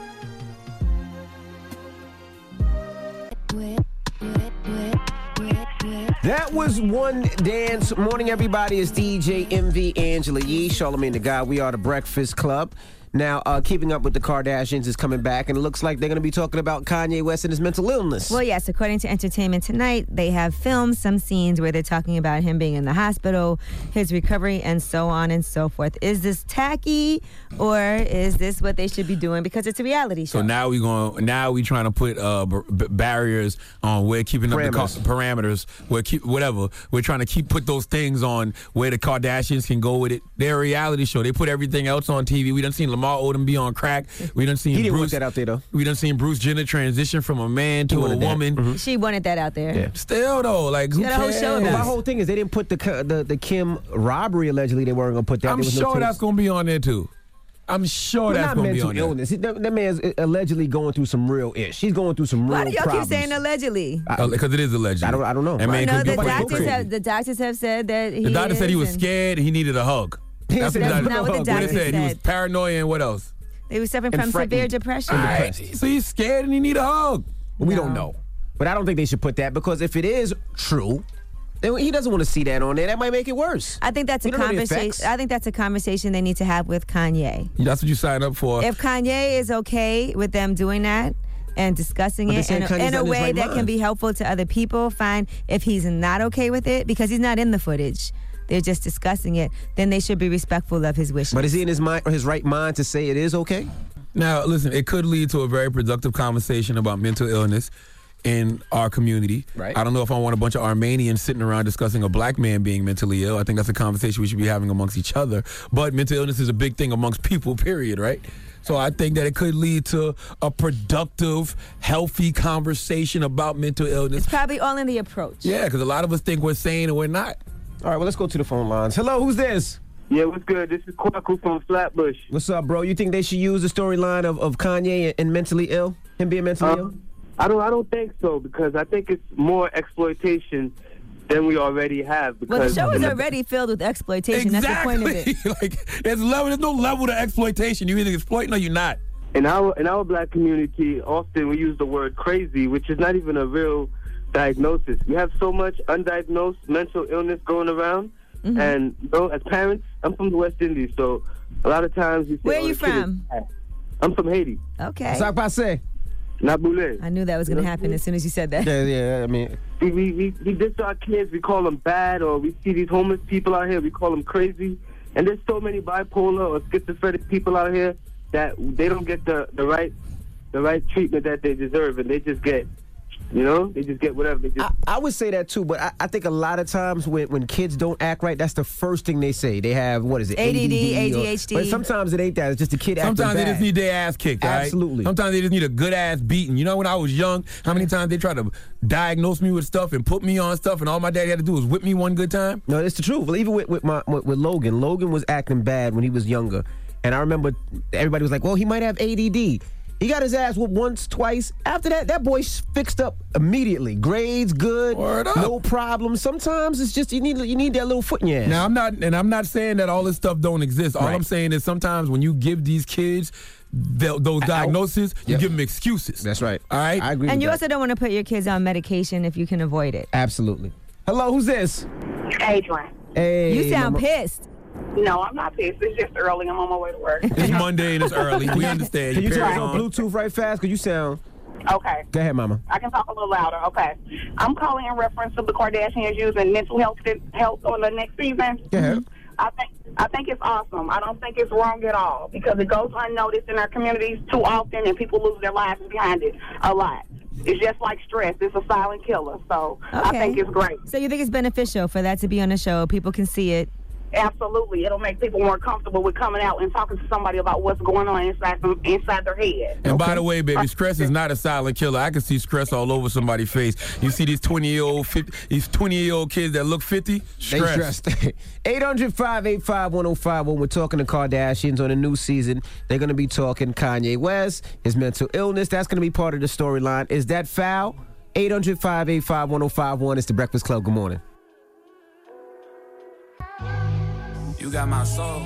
That was One Dance. Morning, everybody. It's D J M V, Angela Yee, Charlamagne the God. We are the Breakfast Club. Now, uh, Keeping Up with the Kardashians is coming back, and it looks like they're going to be talking about Kanye West and his mental illness. Well, yes, according to Entertainment Tonight, they have filmed some scenes where they're talking about him being in the hospital, his recovery, and so on and so forth. Is this tacky, or is this what they should be doing? Because it's a reality show. So now we going. Now we trying to put uh, b- b- barriers on where keeping up the Parameters. co- parameters. Where keep whatever we're trying to keep put those things on where the Kardashians can go with it. They're a reality show. They put everything else on T V. We done seen Lamar Odom be on crack. We done seen He didn't Bruce. want that out there, though. We done seen Bruce Jenner transition from a man He to a wanted that. woman. Mhm. She wanted that out there. Yeah. Still though, like who got a whole cares? show Well, about my whole thing is they didn't put the the, the Kim robbery, allegedly, they weren't going to put that. I'm There was no sure tapes. that's gonna be on there too. I'm sure Well, that's not gonna be mental on there. illness. He- That, that man's allegedly going through some real ish. He's going through some real Why do y'all problems. keep saying allegedly? Because it is alleged. I don't. I don't know. That man No, could the be put- doctors crazy. have the doctors have said that he The doctor said he is, was and scared and he needed a hug. He That's said what that's the not what the doctor doctor said. He was said. paranoid and what else? They were suffering And from severe frightened. depression. All right. So he's scared and he need a hug. We No. don't know. But I don't think they should put that because if it is true, then he doesn't want to see that on there. That might make it worse. I think that's a We don't know the effects. conversation. I think that's a conversation they need to have with Kanye. That's what you signed up for. If Kanye is okay with them doing that and discussing But they're it saying in a, Kanye's in not a in his way right that can mind. be helpful to other people, fine. If he's not okay with it, because he's not in the footage, they're just discussing it, then they should be respectful of his wishes. But is he in his mind or his right mind to say it is okay? Now, listen, it could lead to a very productive conversation about mental illness in our community. Right. I don't know if I want a bunch of Armenians sitting around discussing a black man being mentally ill. I think that's a conversation we should be having amongst each other. But mental illness is a big thing amongst people, period, right? So I think that it could lead to a productive, healthy conversation about mental illness. It's probably all in the approach. Yeah, because a lot of us think we're sane and we're not. All right, well, let's go to the phone lines. Hello, who's this? Yeah, what's good? This is Kwaku from Flatbush. What's up, bro? You think they should use the storyline of, of Kanye and, and mentally ill? Him being mentally ill? Um, I don't. I don't think so because I think it's more exploitation than we already have. Because Well, the show is already filled with exploitation. Exactly. That's the point of it. Like, there's level. There's no level to exploitation. You either exploiting or you're not. in our in our black community, often we use the word crazy, which is not even a real diagnosis. We have so much undiagnosed mental illness going around, Mm-hmm. and you know, as parents, I'm from the West Indies, so a lot of times we say, Where are oh, you the kid is from? bad. I'm from Haiti. Okay. Sac passe. Naboulé. I knew that was going to happen as soon as you said that. Yeah, yeah. I mean, We, we, we, we diss our kids, we call them bad, or we see these homeless people out here, we call them crazy. And there's so many bipolar or schizophrenic people out here that they don't get the, the right the right treatment that they deserve, and they just get You know, they just get whatever. They just. I, I would say that too, but I, I think a lot of times when, when kids don't act right, that's the first thing they say. They have, what is it, A D D, A D D, A D H D. Or, but sometimes it ain't that. It's just a kid Sometimes acting they bad. just need their ass kicked, all right? Absolutely. Sometimes they just need a good ass beating. You know, when I was young, how many times they tried to diagnose me with stuff and put me on stuff, and all my daddy had to do was whip me one good time? No, it's the truth. Well, even with with, my, with with Logan, Logan was acting bad when he was younger, and I remember everybody was like, "Well, he might have A D D." He got his ass whooped once, twice. After that, that boy fixed up immediately. Grades good, no problem. Sometimes it's just you need you need that little foot in your ass. Now I'm not, and I'm not saying that all this stuff don't exist. All Right. I'm saying is sometimes when you give these kids th- those diagnoses, you Yep. give them excuses. That's right. All right, I agree. And with you that. also don't want to put your kids on medication if you can avoid it. Absolutely. Hello, who's this? Adrian. Hey, You sound mama. pissed. No, I'm not pissed. It's just early. I'm on my way to work. It's Monday and it's early. We understand. Can you Your turn parents on on. Bluetooth right fast? Because you sound. Okay. Go ahead, mama. I can talk a little louder. Okay. I'm calling in reference to the Kardashians using mental health health on the next season. Go ahead. I think I think it's awesome. I don't think it's wrong at all because it goes unnoticed in our communities too often, and people lose their lives behind it a lot. It's just like stress. It's a silent killer. So I Okay. think it's great. So you think it's beneficial for that to be on the show? People can see it. Absolutely. It'll make people more comfortable with coming out and talking to somebody about what's going on inside them, inside their head. And by the way, baby, stress is not a silent killer. I can see stress all over somebody's face. You see these twenty-year-old, these twenty-year-old kids that look fifty. They stressed. eight hundred, five eight five, one oh five one. We're talking to Kardashians on the new season. They're going to be talking Kanye West, his mental illness. That's going to be part of the storyline. Is that foul? eight hundred, five eight five, one oh five one. It's the Breakfast Club. Good morning. You got my soul.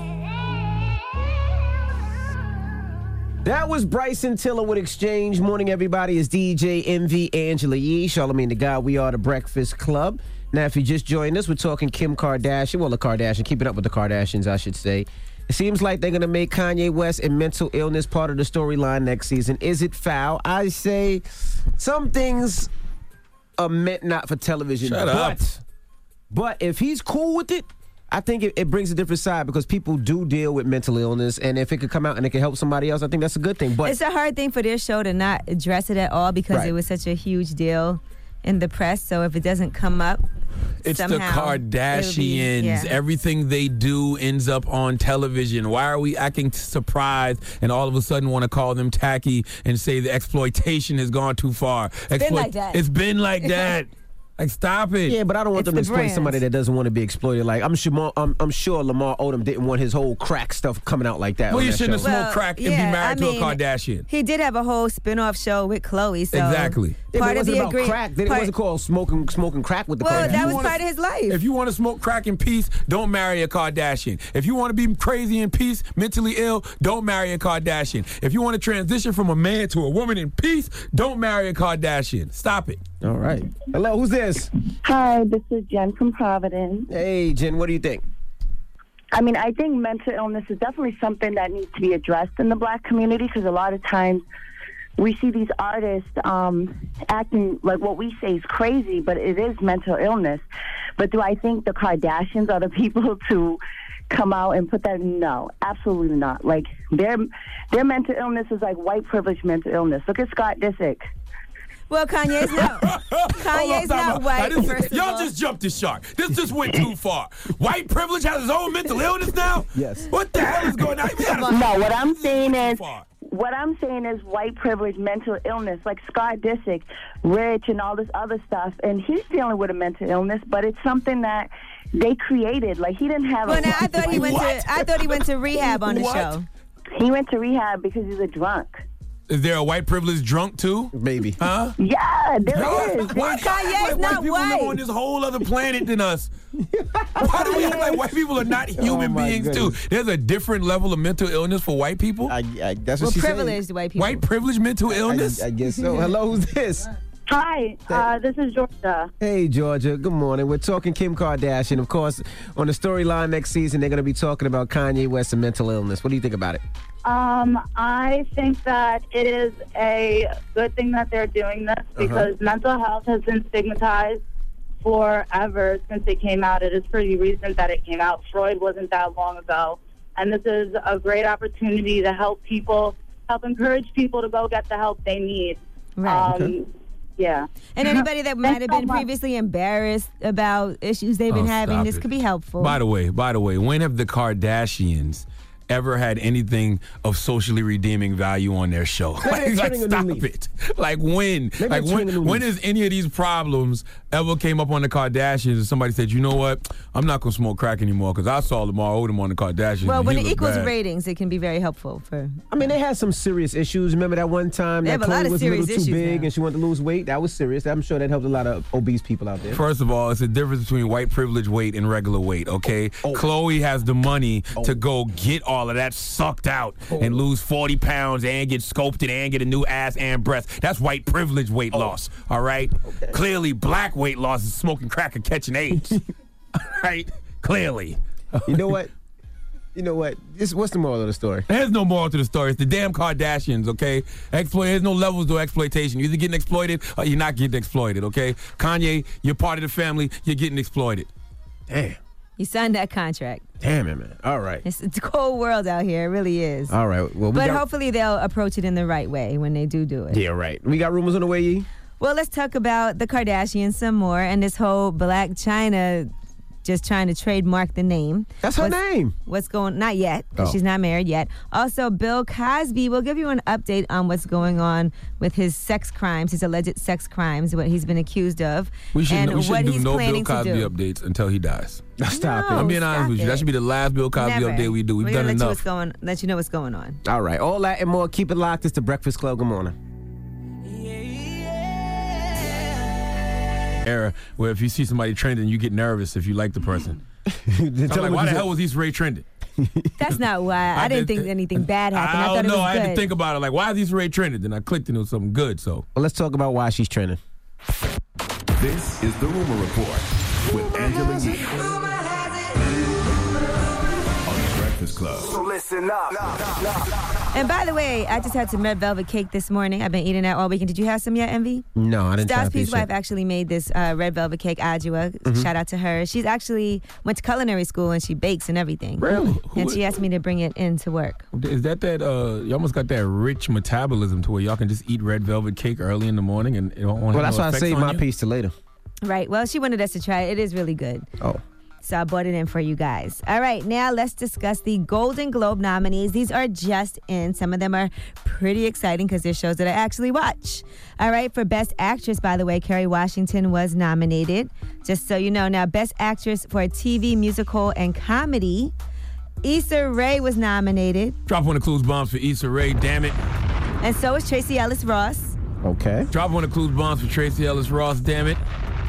That was Bryson Tiller with Exchange. Morning, everybody. It's D J M V, Angela Yee, Charlamagne the God. We are the Breakfast Club. Now, if you just joined us, we're talking Kim Kardashian. Well, the Kardashian, keeping up with the Kardashians, I should say. It seems like they're going to make Kanye West and mental illness part of the storyline next season. Is it foul? I say some things are meant not for television. Shut but, up. But if he's cool with it, I think it, it brings a different side because people do deal with mental illness, and if it could come out and it could help somebody else, I think that's a good thing. But It's a hard thing for their show to not address it at all because Right. it was such a huge deal in the press. So if it doesn't come up, It's somehow, the it'll be- Kardashians. yeah. Everything they do ends up on television. Why are we acting surprised and all of a sudden want to call them tacky and say the exploitation has gone too far? been like that. It's been like that. Like, stop it. Yeah, but I don't want It's them to the exploit brands. somebody that doesn't want to be exploited. Like I'm sure, I'm, I'm sure Lamar Odom didn't want his whole crack stuff coming out like that. Well, on you that shouldn't show. have smoked crack and be yeah, married I to mean, a Kardashian. He did have a whole spin-off show with Khloe. So Exactly. Yeah, but part it of wasn't the about agreement. crack. Then it wasn't called smoking smoking crack with the Well, Kardashians. that was wanna- part of his life. If you want to smoke crack in peace, don't marry a Kardashian. If you want to be crazy in peace, mentally ill, don't marry a Kardashian. If you want to transition from a man to a woman in peace, don't marry a Kardashian. Stop it. All right. Hello, who's this? Hi, this is Jen from Providence. Hey, Jen, what do you think? I mean, I think mental illness is definitely something that needs to be addressed in the black community because a lot of times we see these artists um, acting like what we say is crazy, but it is mental illness. But do I think the Kardashians are the people to come out and put that? No, absolutely not. Like their their mental illness is like white privilege mental illness. Look at Scott Disick. Well, Kanye's not. Kanye's not white. This- First of y'all all. just jumped the shark. This just went too far. White privilege has his own mental illness now? Yes. What the hell is going on? We gotta- No, what I'm saying is, what I'm saying is white privilege, mental illness, like Scott Disick, rich and all this other stuff, and he's dealing with a mental illness, but it's something that they created. Like he didn't have. Well, a now I thought he went What? to. I thought he went to rehab on the What? show. He went to rehab because he's a drunk. Is there a white privilege drunk too? Maybe. Huh? Yeah, there No, is. why There's- do y'all act like Kanye's white not people live white. on this whole other planet than us? Why do we act like white people are not human Oh, my beings goodness. too? There's a different level of mental illness for white people. I, I, that's Well, what she said. privileged white people. White privilege mental illness. I, I guess so. Hello, who's this? Hi, uh, this is Georgia. Hey, Georgia. Good morning. We're talking Kim Kardashian. Of course, on the storyline next season, they're going to be talking about Kanye West and mental illness. What do you think about it? Um, I think that it is a good thing that they're doing this because mental health has been stigmatized forever since it came out. It is pretty recent that it came out. Freud wasn't that long ago. And this is a great opportunity to help people, help encourage people to go get the help they need. Right. Um, Yeah. And anybody that might have so been much. previously embarrassed about issues they've been Oh, having, stop this it. could be helpful. By the way, by the way, when have the Kardashians ever had anything of socially redeeming value on their show? Maybe Like, they're like turning a stop new leaf. it. Like when? Maybe Like they're when? turning a new When leaf. has any of these problems ever came up on the Kardashians and somebody said, you know what? I'm not gonna smoke crack anymore because I saw Lamar Odom on the Kardashians. well, and when he it looked equals bad. ratings, it can be very helpful for. I mean, they had some serious issues. Remember that one time They that have a lot Khloe of was a little serious too issues big now. and she wanted to lose weight? That was serious. I'm sure that helped a lot of obese people out there. First of all, it's a difference between white privilege weight and regular weight, okay? Oh. Chloe has the money to go get all of that sucked out and lose forty pounds and get sculpted and get a new ass and breast. That's white privilege weight loss, all right? Clearly, black weight loss is smoking crack and catching AIDS, all right? Clearly. You know what? You know what? This, what's the moral of the story? There's no moral to the story. It's the damn Kardashians, okay? Exploit. There's no levels to exploitation. You're either getting exploited or you're not getting exploited, okay? Kanye, you're part of the family. You're getting exploited. Damn. You signed that contract. Damn it, man. All right. It's, it's a cold world out here. It really is. All right. Well, we But got, hopefully they'll approach it in the right way when they do do it. Yeah, right. We got rumors on the way, Yee? Well, let's talk about the Kardashians some more and this whole Black China just trying to trademark the name. That's her what's, name. What's going not yet, 'cause Oh. she's not married yet. Also, Bill Cosby will give you an update on what's going on with his sex crimes, his alleged sex crimes, what he's been accused of, We should, and we what shouldn't do he's no Bill planning to Cosby do. updates until he dies. Stop No, I'm being honest stop with you. it. That should be the last Bill Cosby Never. update we do. We've We're done gonna let you enough. what's going, let you know what's going on. All right. All that and more. Keep it locked. It's the Breakfast Club. Good morning. Era where if you see somebody trending, you get nervous if you like the person. Tell I'm like, them why what the you hell was Issa Rae trending? That's not why. I, I didn't did- think anything bad happened. I, I thought don't it know. was I had good. to think about it. Like, why is Issa Rae trending? Then I clicked and it was something good. So Well, let's talk about why she's trending. This is the Rumor Report with Angela Yee on the Breakfast Club. So listen up. And by the way, I just had some red velvet cake this morning. I've been eating that all weekend. Did you have some yet, Envy? No, I didn't try Styles a piece P's wife yet. actually made this uh, red velvet cake, Adjua. Mhm. Shout out to her. She's actually went to culinary school and she bakes and everything. Really? And she asked me to bring it in to work. is that that uh, you almost got that rich metabolism to where y'all can just eat red velvet cake early in the morning and it won't Well, have that's no why I effects saved on my you? piece to later. Right. Well, she wanted us to try it. It is really good. Oh. So I bought it in for you guys. All right, now let's discuss the Golden Globe nominees. These are just in. Some of them are pretty exciting because they're shows that I actually watch. All right, for Best Actress, by the way, Kerry Washington was nominated. Just so you know. Now, Best Actress for a T V, musical, and comedy, Issa Rae was nominated. Drop one of Clues bombs for Issa Rae, damn it. And so is Tracy Ellis Ross. Okay. Drop one of Clues bombs for Tracy Ellis Ross, damn it.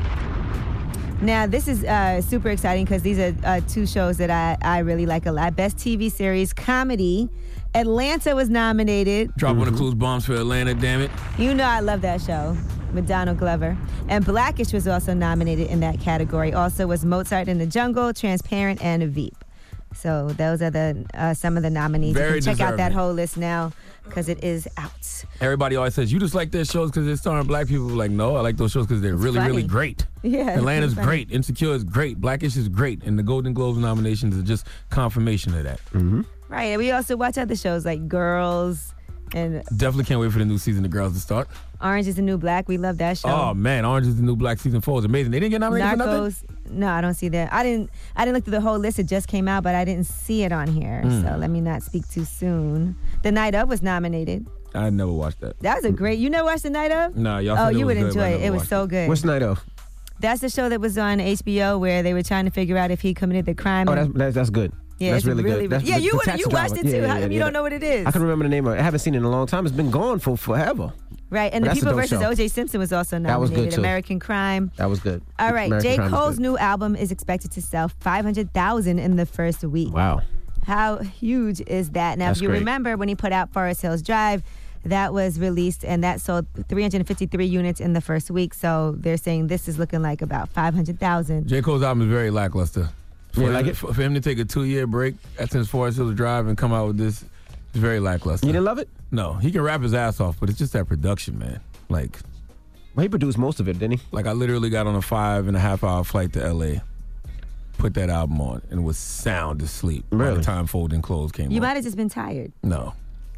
Now, this is uh, super exciting because these are uh, two shows that I, I really like a lot. Best T V series, comedy. Atlanta was nominated. Drop one of Clues bombs for Atlanta, damn it. You know I love that show with Donald Glover. And Blackish was also nominated in that category. Also was Mozart in the Jungle, Transparent, and Veep. So those are the uh, some of the nominees. Very you can check out that deserving. whole list now because it is out. Everybody always says, you just like their shows because they're starring black people. Like, no, I like those shows because they're really, funny. really great. Yeah, it's Atlanta's funny. great. Insecure is great. Blackish is great. And the Golden Globes nominations are just confirmation of that. Mm-hmm. Right, and we also watch other shows like Girls and Definitely can't wait for the new season of Girls to start. Orange is the New Black. We love that show. Oh, man. Orange is the New Black season four is amazing. They didn't get nominated for nothing? Narcos. No, I don't see that. I didn't. I didn't look through the whole list. It just came out, but I didn't see it on here. Mm. So let me not speak too soon. The Night Of was nominated. I never watched that. That was a great. You never watched The Night Of? Nah, y'all Oh, said it you was would good, but I enjoy it. never It was watched so good. What's Night Of? That's the show that was on H B O where they were trying to figure out if he committed the crime. Oh, and- that's that's, that's good. Yeah, that's it's really, really, good. That's yeah, the- you the would- taxi you watched driver. it too. Yeah, How yeah, come you yeah. don't know what it is? I can remember the name of it. I haven't seen it in a long time. It's been gone for forever. Right, and But The that's a People dope versus show. O J Simpson was also That was nominated. good, too. American Crime. That was good. All right, American J. Crime was Cole's good. new album is expected to sell five hundred thousand in the first week. Wow. How huge is that? Now, That's if you great. remember when he put out Forest Hills Drive, that was released and that sold three hundred fifty-three units in the first week. So they're saying this is looking like about five hundred thousand. J. Cole's album is very lackluster. For, Yeah, him, like it? for, for him to take a two-year break after his Forest Hills Drive and come out with this, it's very lackluster. You didn't love it? No, he can rap his ass off, but it's just that production, man. Like, well, he produced most of it, didn't he? Like, I literally got on a five and a half hour flight to L A, put that album on, and was sound asleep by Really? the time Folding Clothes came You on. might have just been tired. No.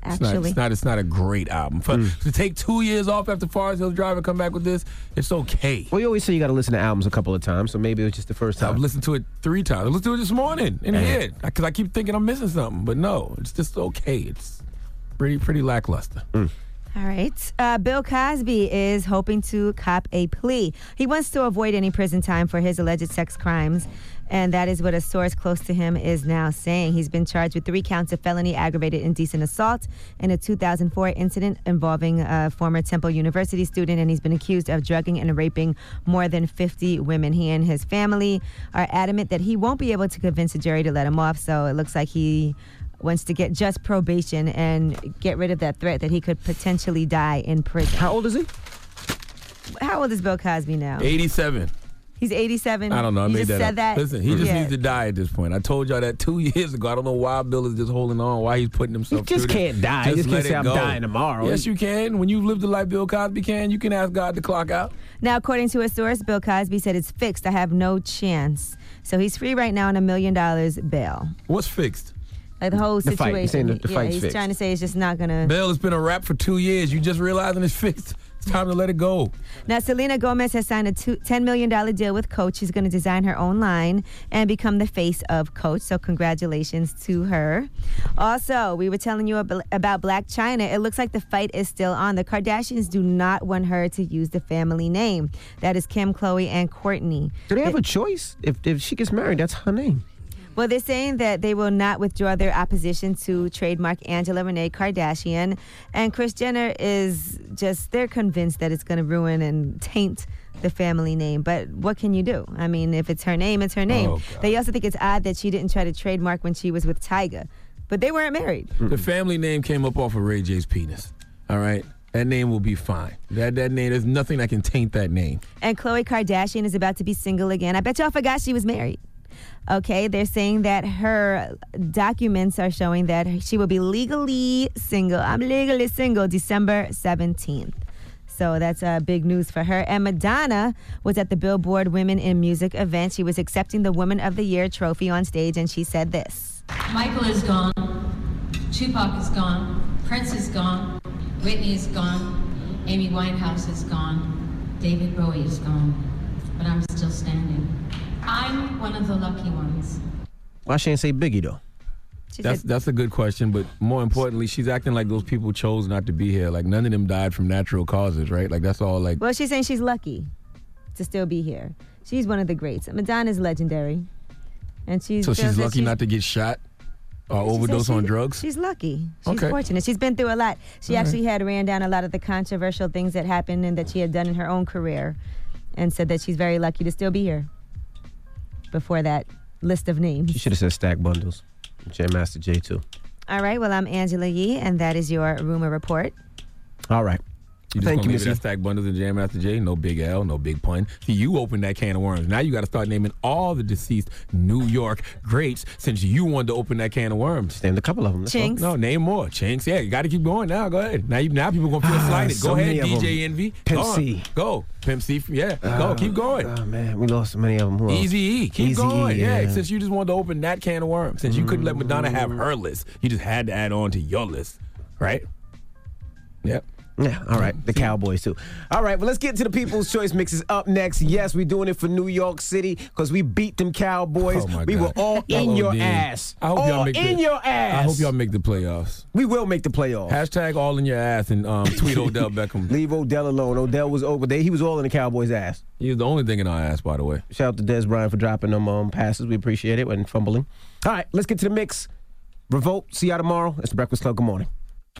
It's not, actually. it's not. It's not a great album. For, To take two years off after Forest Hills Drive and come back with this, it's okay. Well, you always say you got to listen to albums a couple of times, so maybe it was just the first time. I've listened to it three times. I listened to it this morning in here because I keep thinking I'm missing something, but no, it's just okay. It's pretty pretty lackluster. Mm. All right. Uh, Bill Cosby is hoping to cop a plea. He wants to avoid any prison time for his alleged sex crimes, and that is what a source close to him is now saying. He's been charged with three counts of felony aggravated indecent assault in a two thousand four incident involving a former Temple University student, and he's been accused of drugging and raping more than fifty women. He and his family are adamant that he won't be able to convince a jury to let him off, so it looks like he wants to get just probation and get rid of that threat that he could potentially die in prison. How old is he? How old is Bill Cosby now? eighty-seven. He's eighty-seven. I don't know. I you made just that said up. that. Listen, he just Yeah. needs to die at this point. I told y'all that two years ago. I don't know why Bill is just holding on, why he's putting himself You just through this. can't die. You just let can't say it I'm go. dying tomorrow. Yes, you can. When you live the life Bill Cosby can, you can ask God to clock out. Now, according to a source, Bill Cosby said it's fixed. I have no chance. So he's free right now on a million dollars bail. What's fixed? Like the whole The fight. situation. He's saying the- the yeah, fight's he's fixed. trying to say it's just not gonna. Bill, it's been a wrap for two years. You just realizing it's fixed. It's time to let it go. Now, Selena Gomez has signed a two, ten million dollars deal with Coach. She's going to design her own line and become the face of Coach. So congratulations to her. Also, we were telling you ab- about Black China. It looks like the fight is still on. The Kardashians do not want her to use the family name. That is Kim, Khloe, and Kourtney. Do they have a choice? If if she gets married, that's her name. Well, they're saying that they will not withdraw their opposition to trademark Angela Renee Kardashian. And Kris Jenner is just, they're convinced that it's going to ruin and taint the family name. But what can you do? I mean, if it's her name, it's her name. Oh, They also think it's odd that she didn't try to trademark when she was with Tyga. But they weren't married. The family name came up off of Ray J's penis. All right? That name will be fine. That that name, there's nothing that can taint that name. And Khloe Kardashian is about to be single again. I bet y'all forgot she was married. Okay, they're saying that her documents are showing that she will be legally single. I'm legally single December seventeenth. So that's uh, big news for her. And Madonna was at the Billboard Women in Music event. She was accepting the Woman of the Year trophy on stage, and she said this. Michael is gone. Tupac is gone. Prince is gone. Whitney is gone. Amy Winehouse is gone. David Bowie is gone. But I'm still standing. I'm one of the lucky ones. Why she ain't say Biggie though? That's that's a good question, but more importantly, she's acting like those people chose not to be here. Like none of them died from natural causes, right? Like that's all like. Well, she's saying she's lucky to still be here. She's one of the greats. Madonna's legendary. And she's So feels she's that lucky not to get shot or She said overdose she- on drugs? She's lucky. She's Okay. fortunate. She's been through a lot. She All right. actually had ran down a lot of the controversial things that happened and that she had done in her own career and said that she's very lucky to still be here before that list of names. She should have said Stack Bundles. Jam Master J too. All right, well, I'm Angela Yee, and that is your rumor report. All right. You just Thank gonna you, leave it Missy. at Stack Bundles and Jam Master Jay? No Big L, no Big Pun. See, you opened that can of worms. Now you got to start naming all the deceased New York greats since you wanted to open that can of worms. Named a couple of them. That's all. Chinks. No, name more. Chinks. Yeah, you got to keep going now. Go ahead. Now, you, now people gonna feel Ah, slighted. so Go many ahead, of D J them. Envy. Pimp Go on. C. Go. Pimp C. Yeah. go. Keep going. Oh man, we lost so many of them. Who else? Easy E. Keep Eazy-E, going. Yeah. yeah. Since you just wanted to open that can of worms. Since you couldn't let Madonna have her list, you just had to add on to your list. Right? Yep. Yeah, all right. The Cowboys, too. All right, well, let's get to the People's Choice Mixes up next. Yes, we're doing it for New York City because we beat them Cowboys. Oh, my we God. were all in Hello, your Dean. ass. I hope all y'all make in the, your ass. I hope y'all make the playoffs. We will make the playoffs. Hashtag all in your ass and um, tweet Odell Beckham. Leave Odell alone. Odell was over there. He was all in the Cowboys' ass. He was the only thing in our ass, by the way. Shout out to Des Bryant for dropping them um, passes. We appreciate it and fumbling. All right, let's get to the mix. Revolt. See y'all tomorrow. It's the Breakfast Club. Good morning.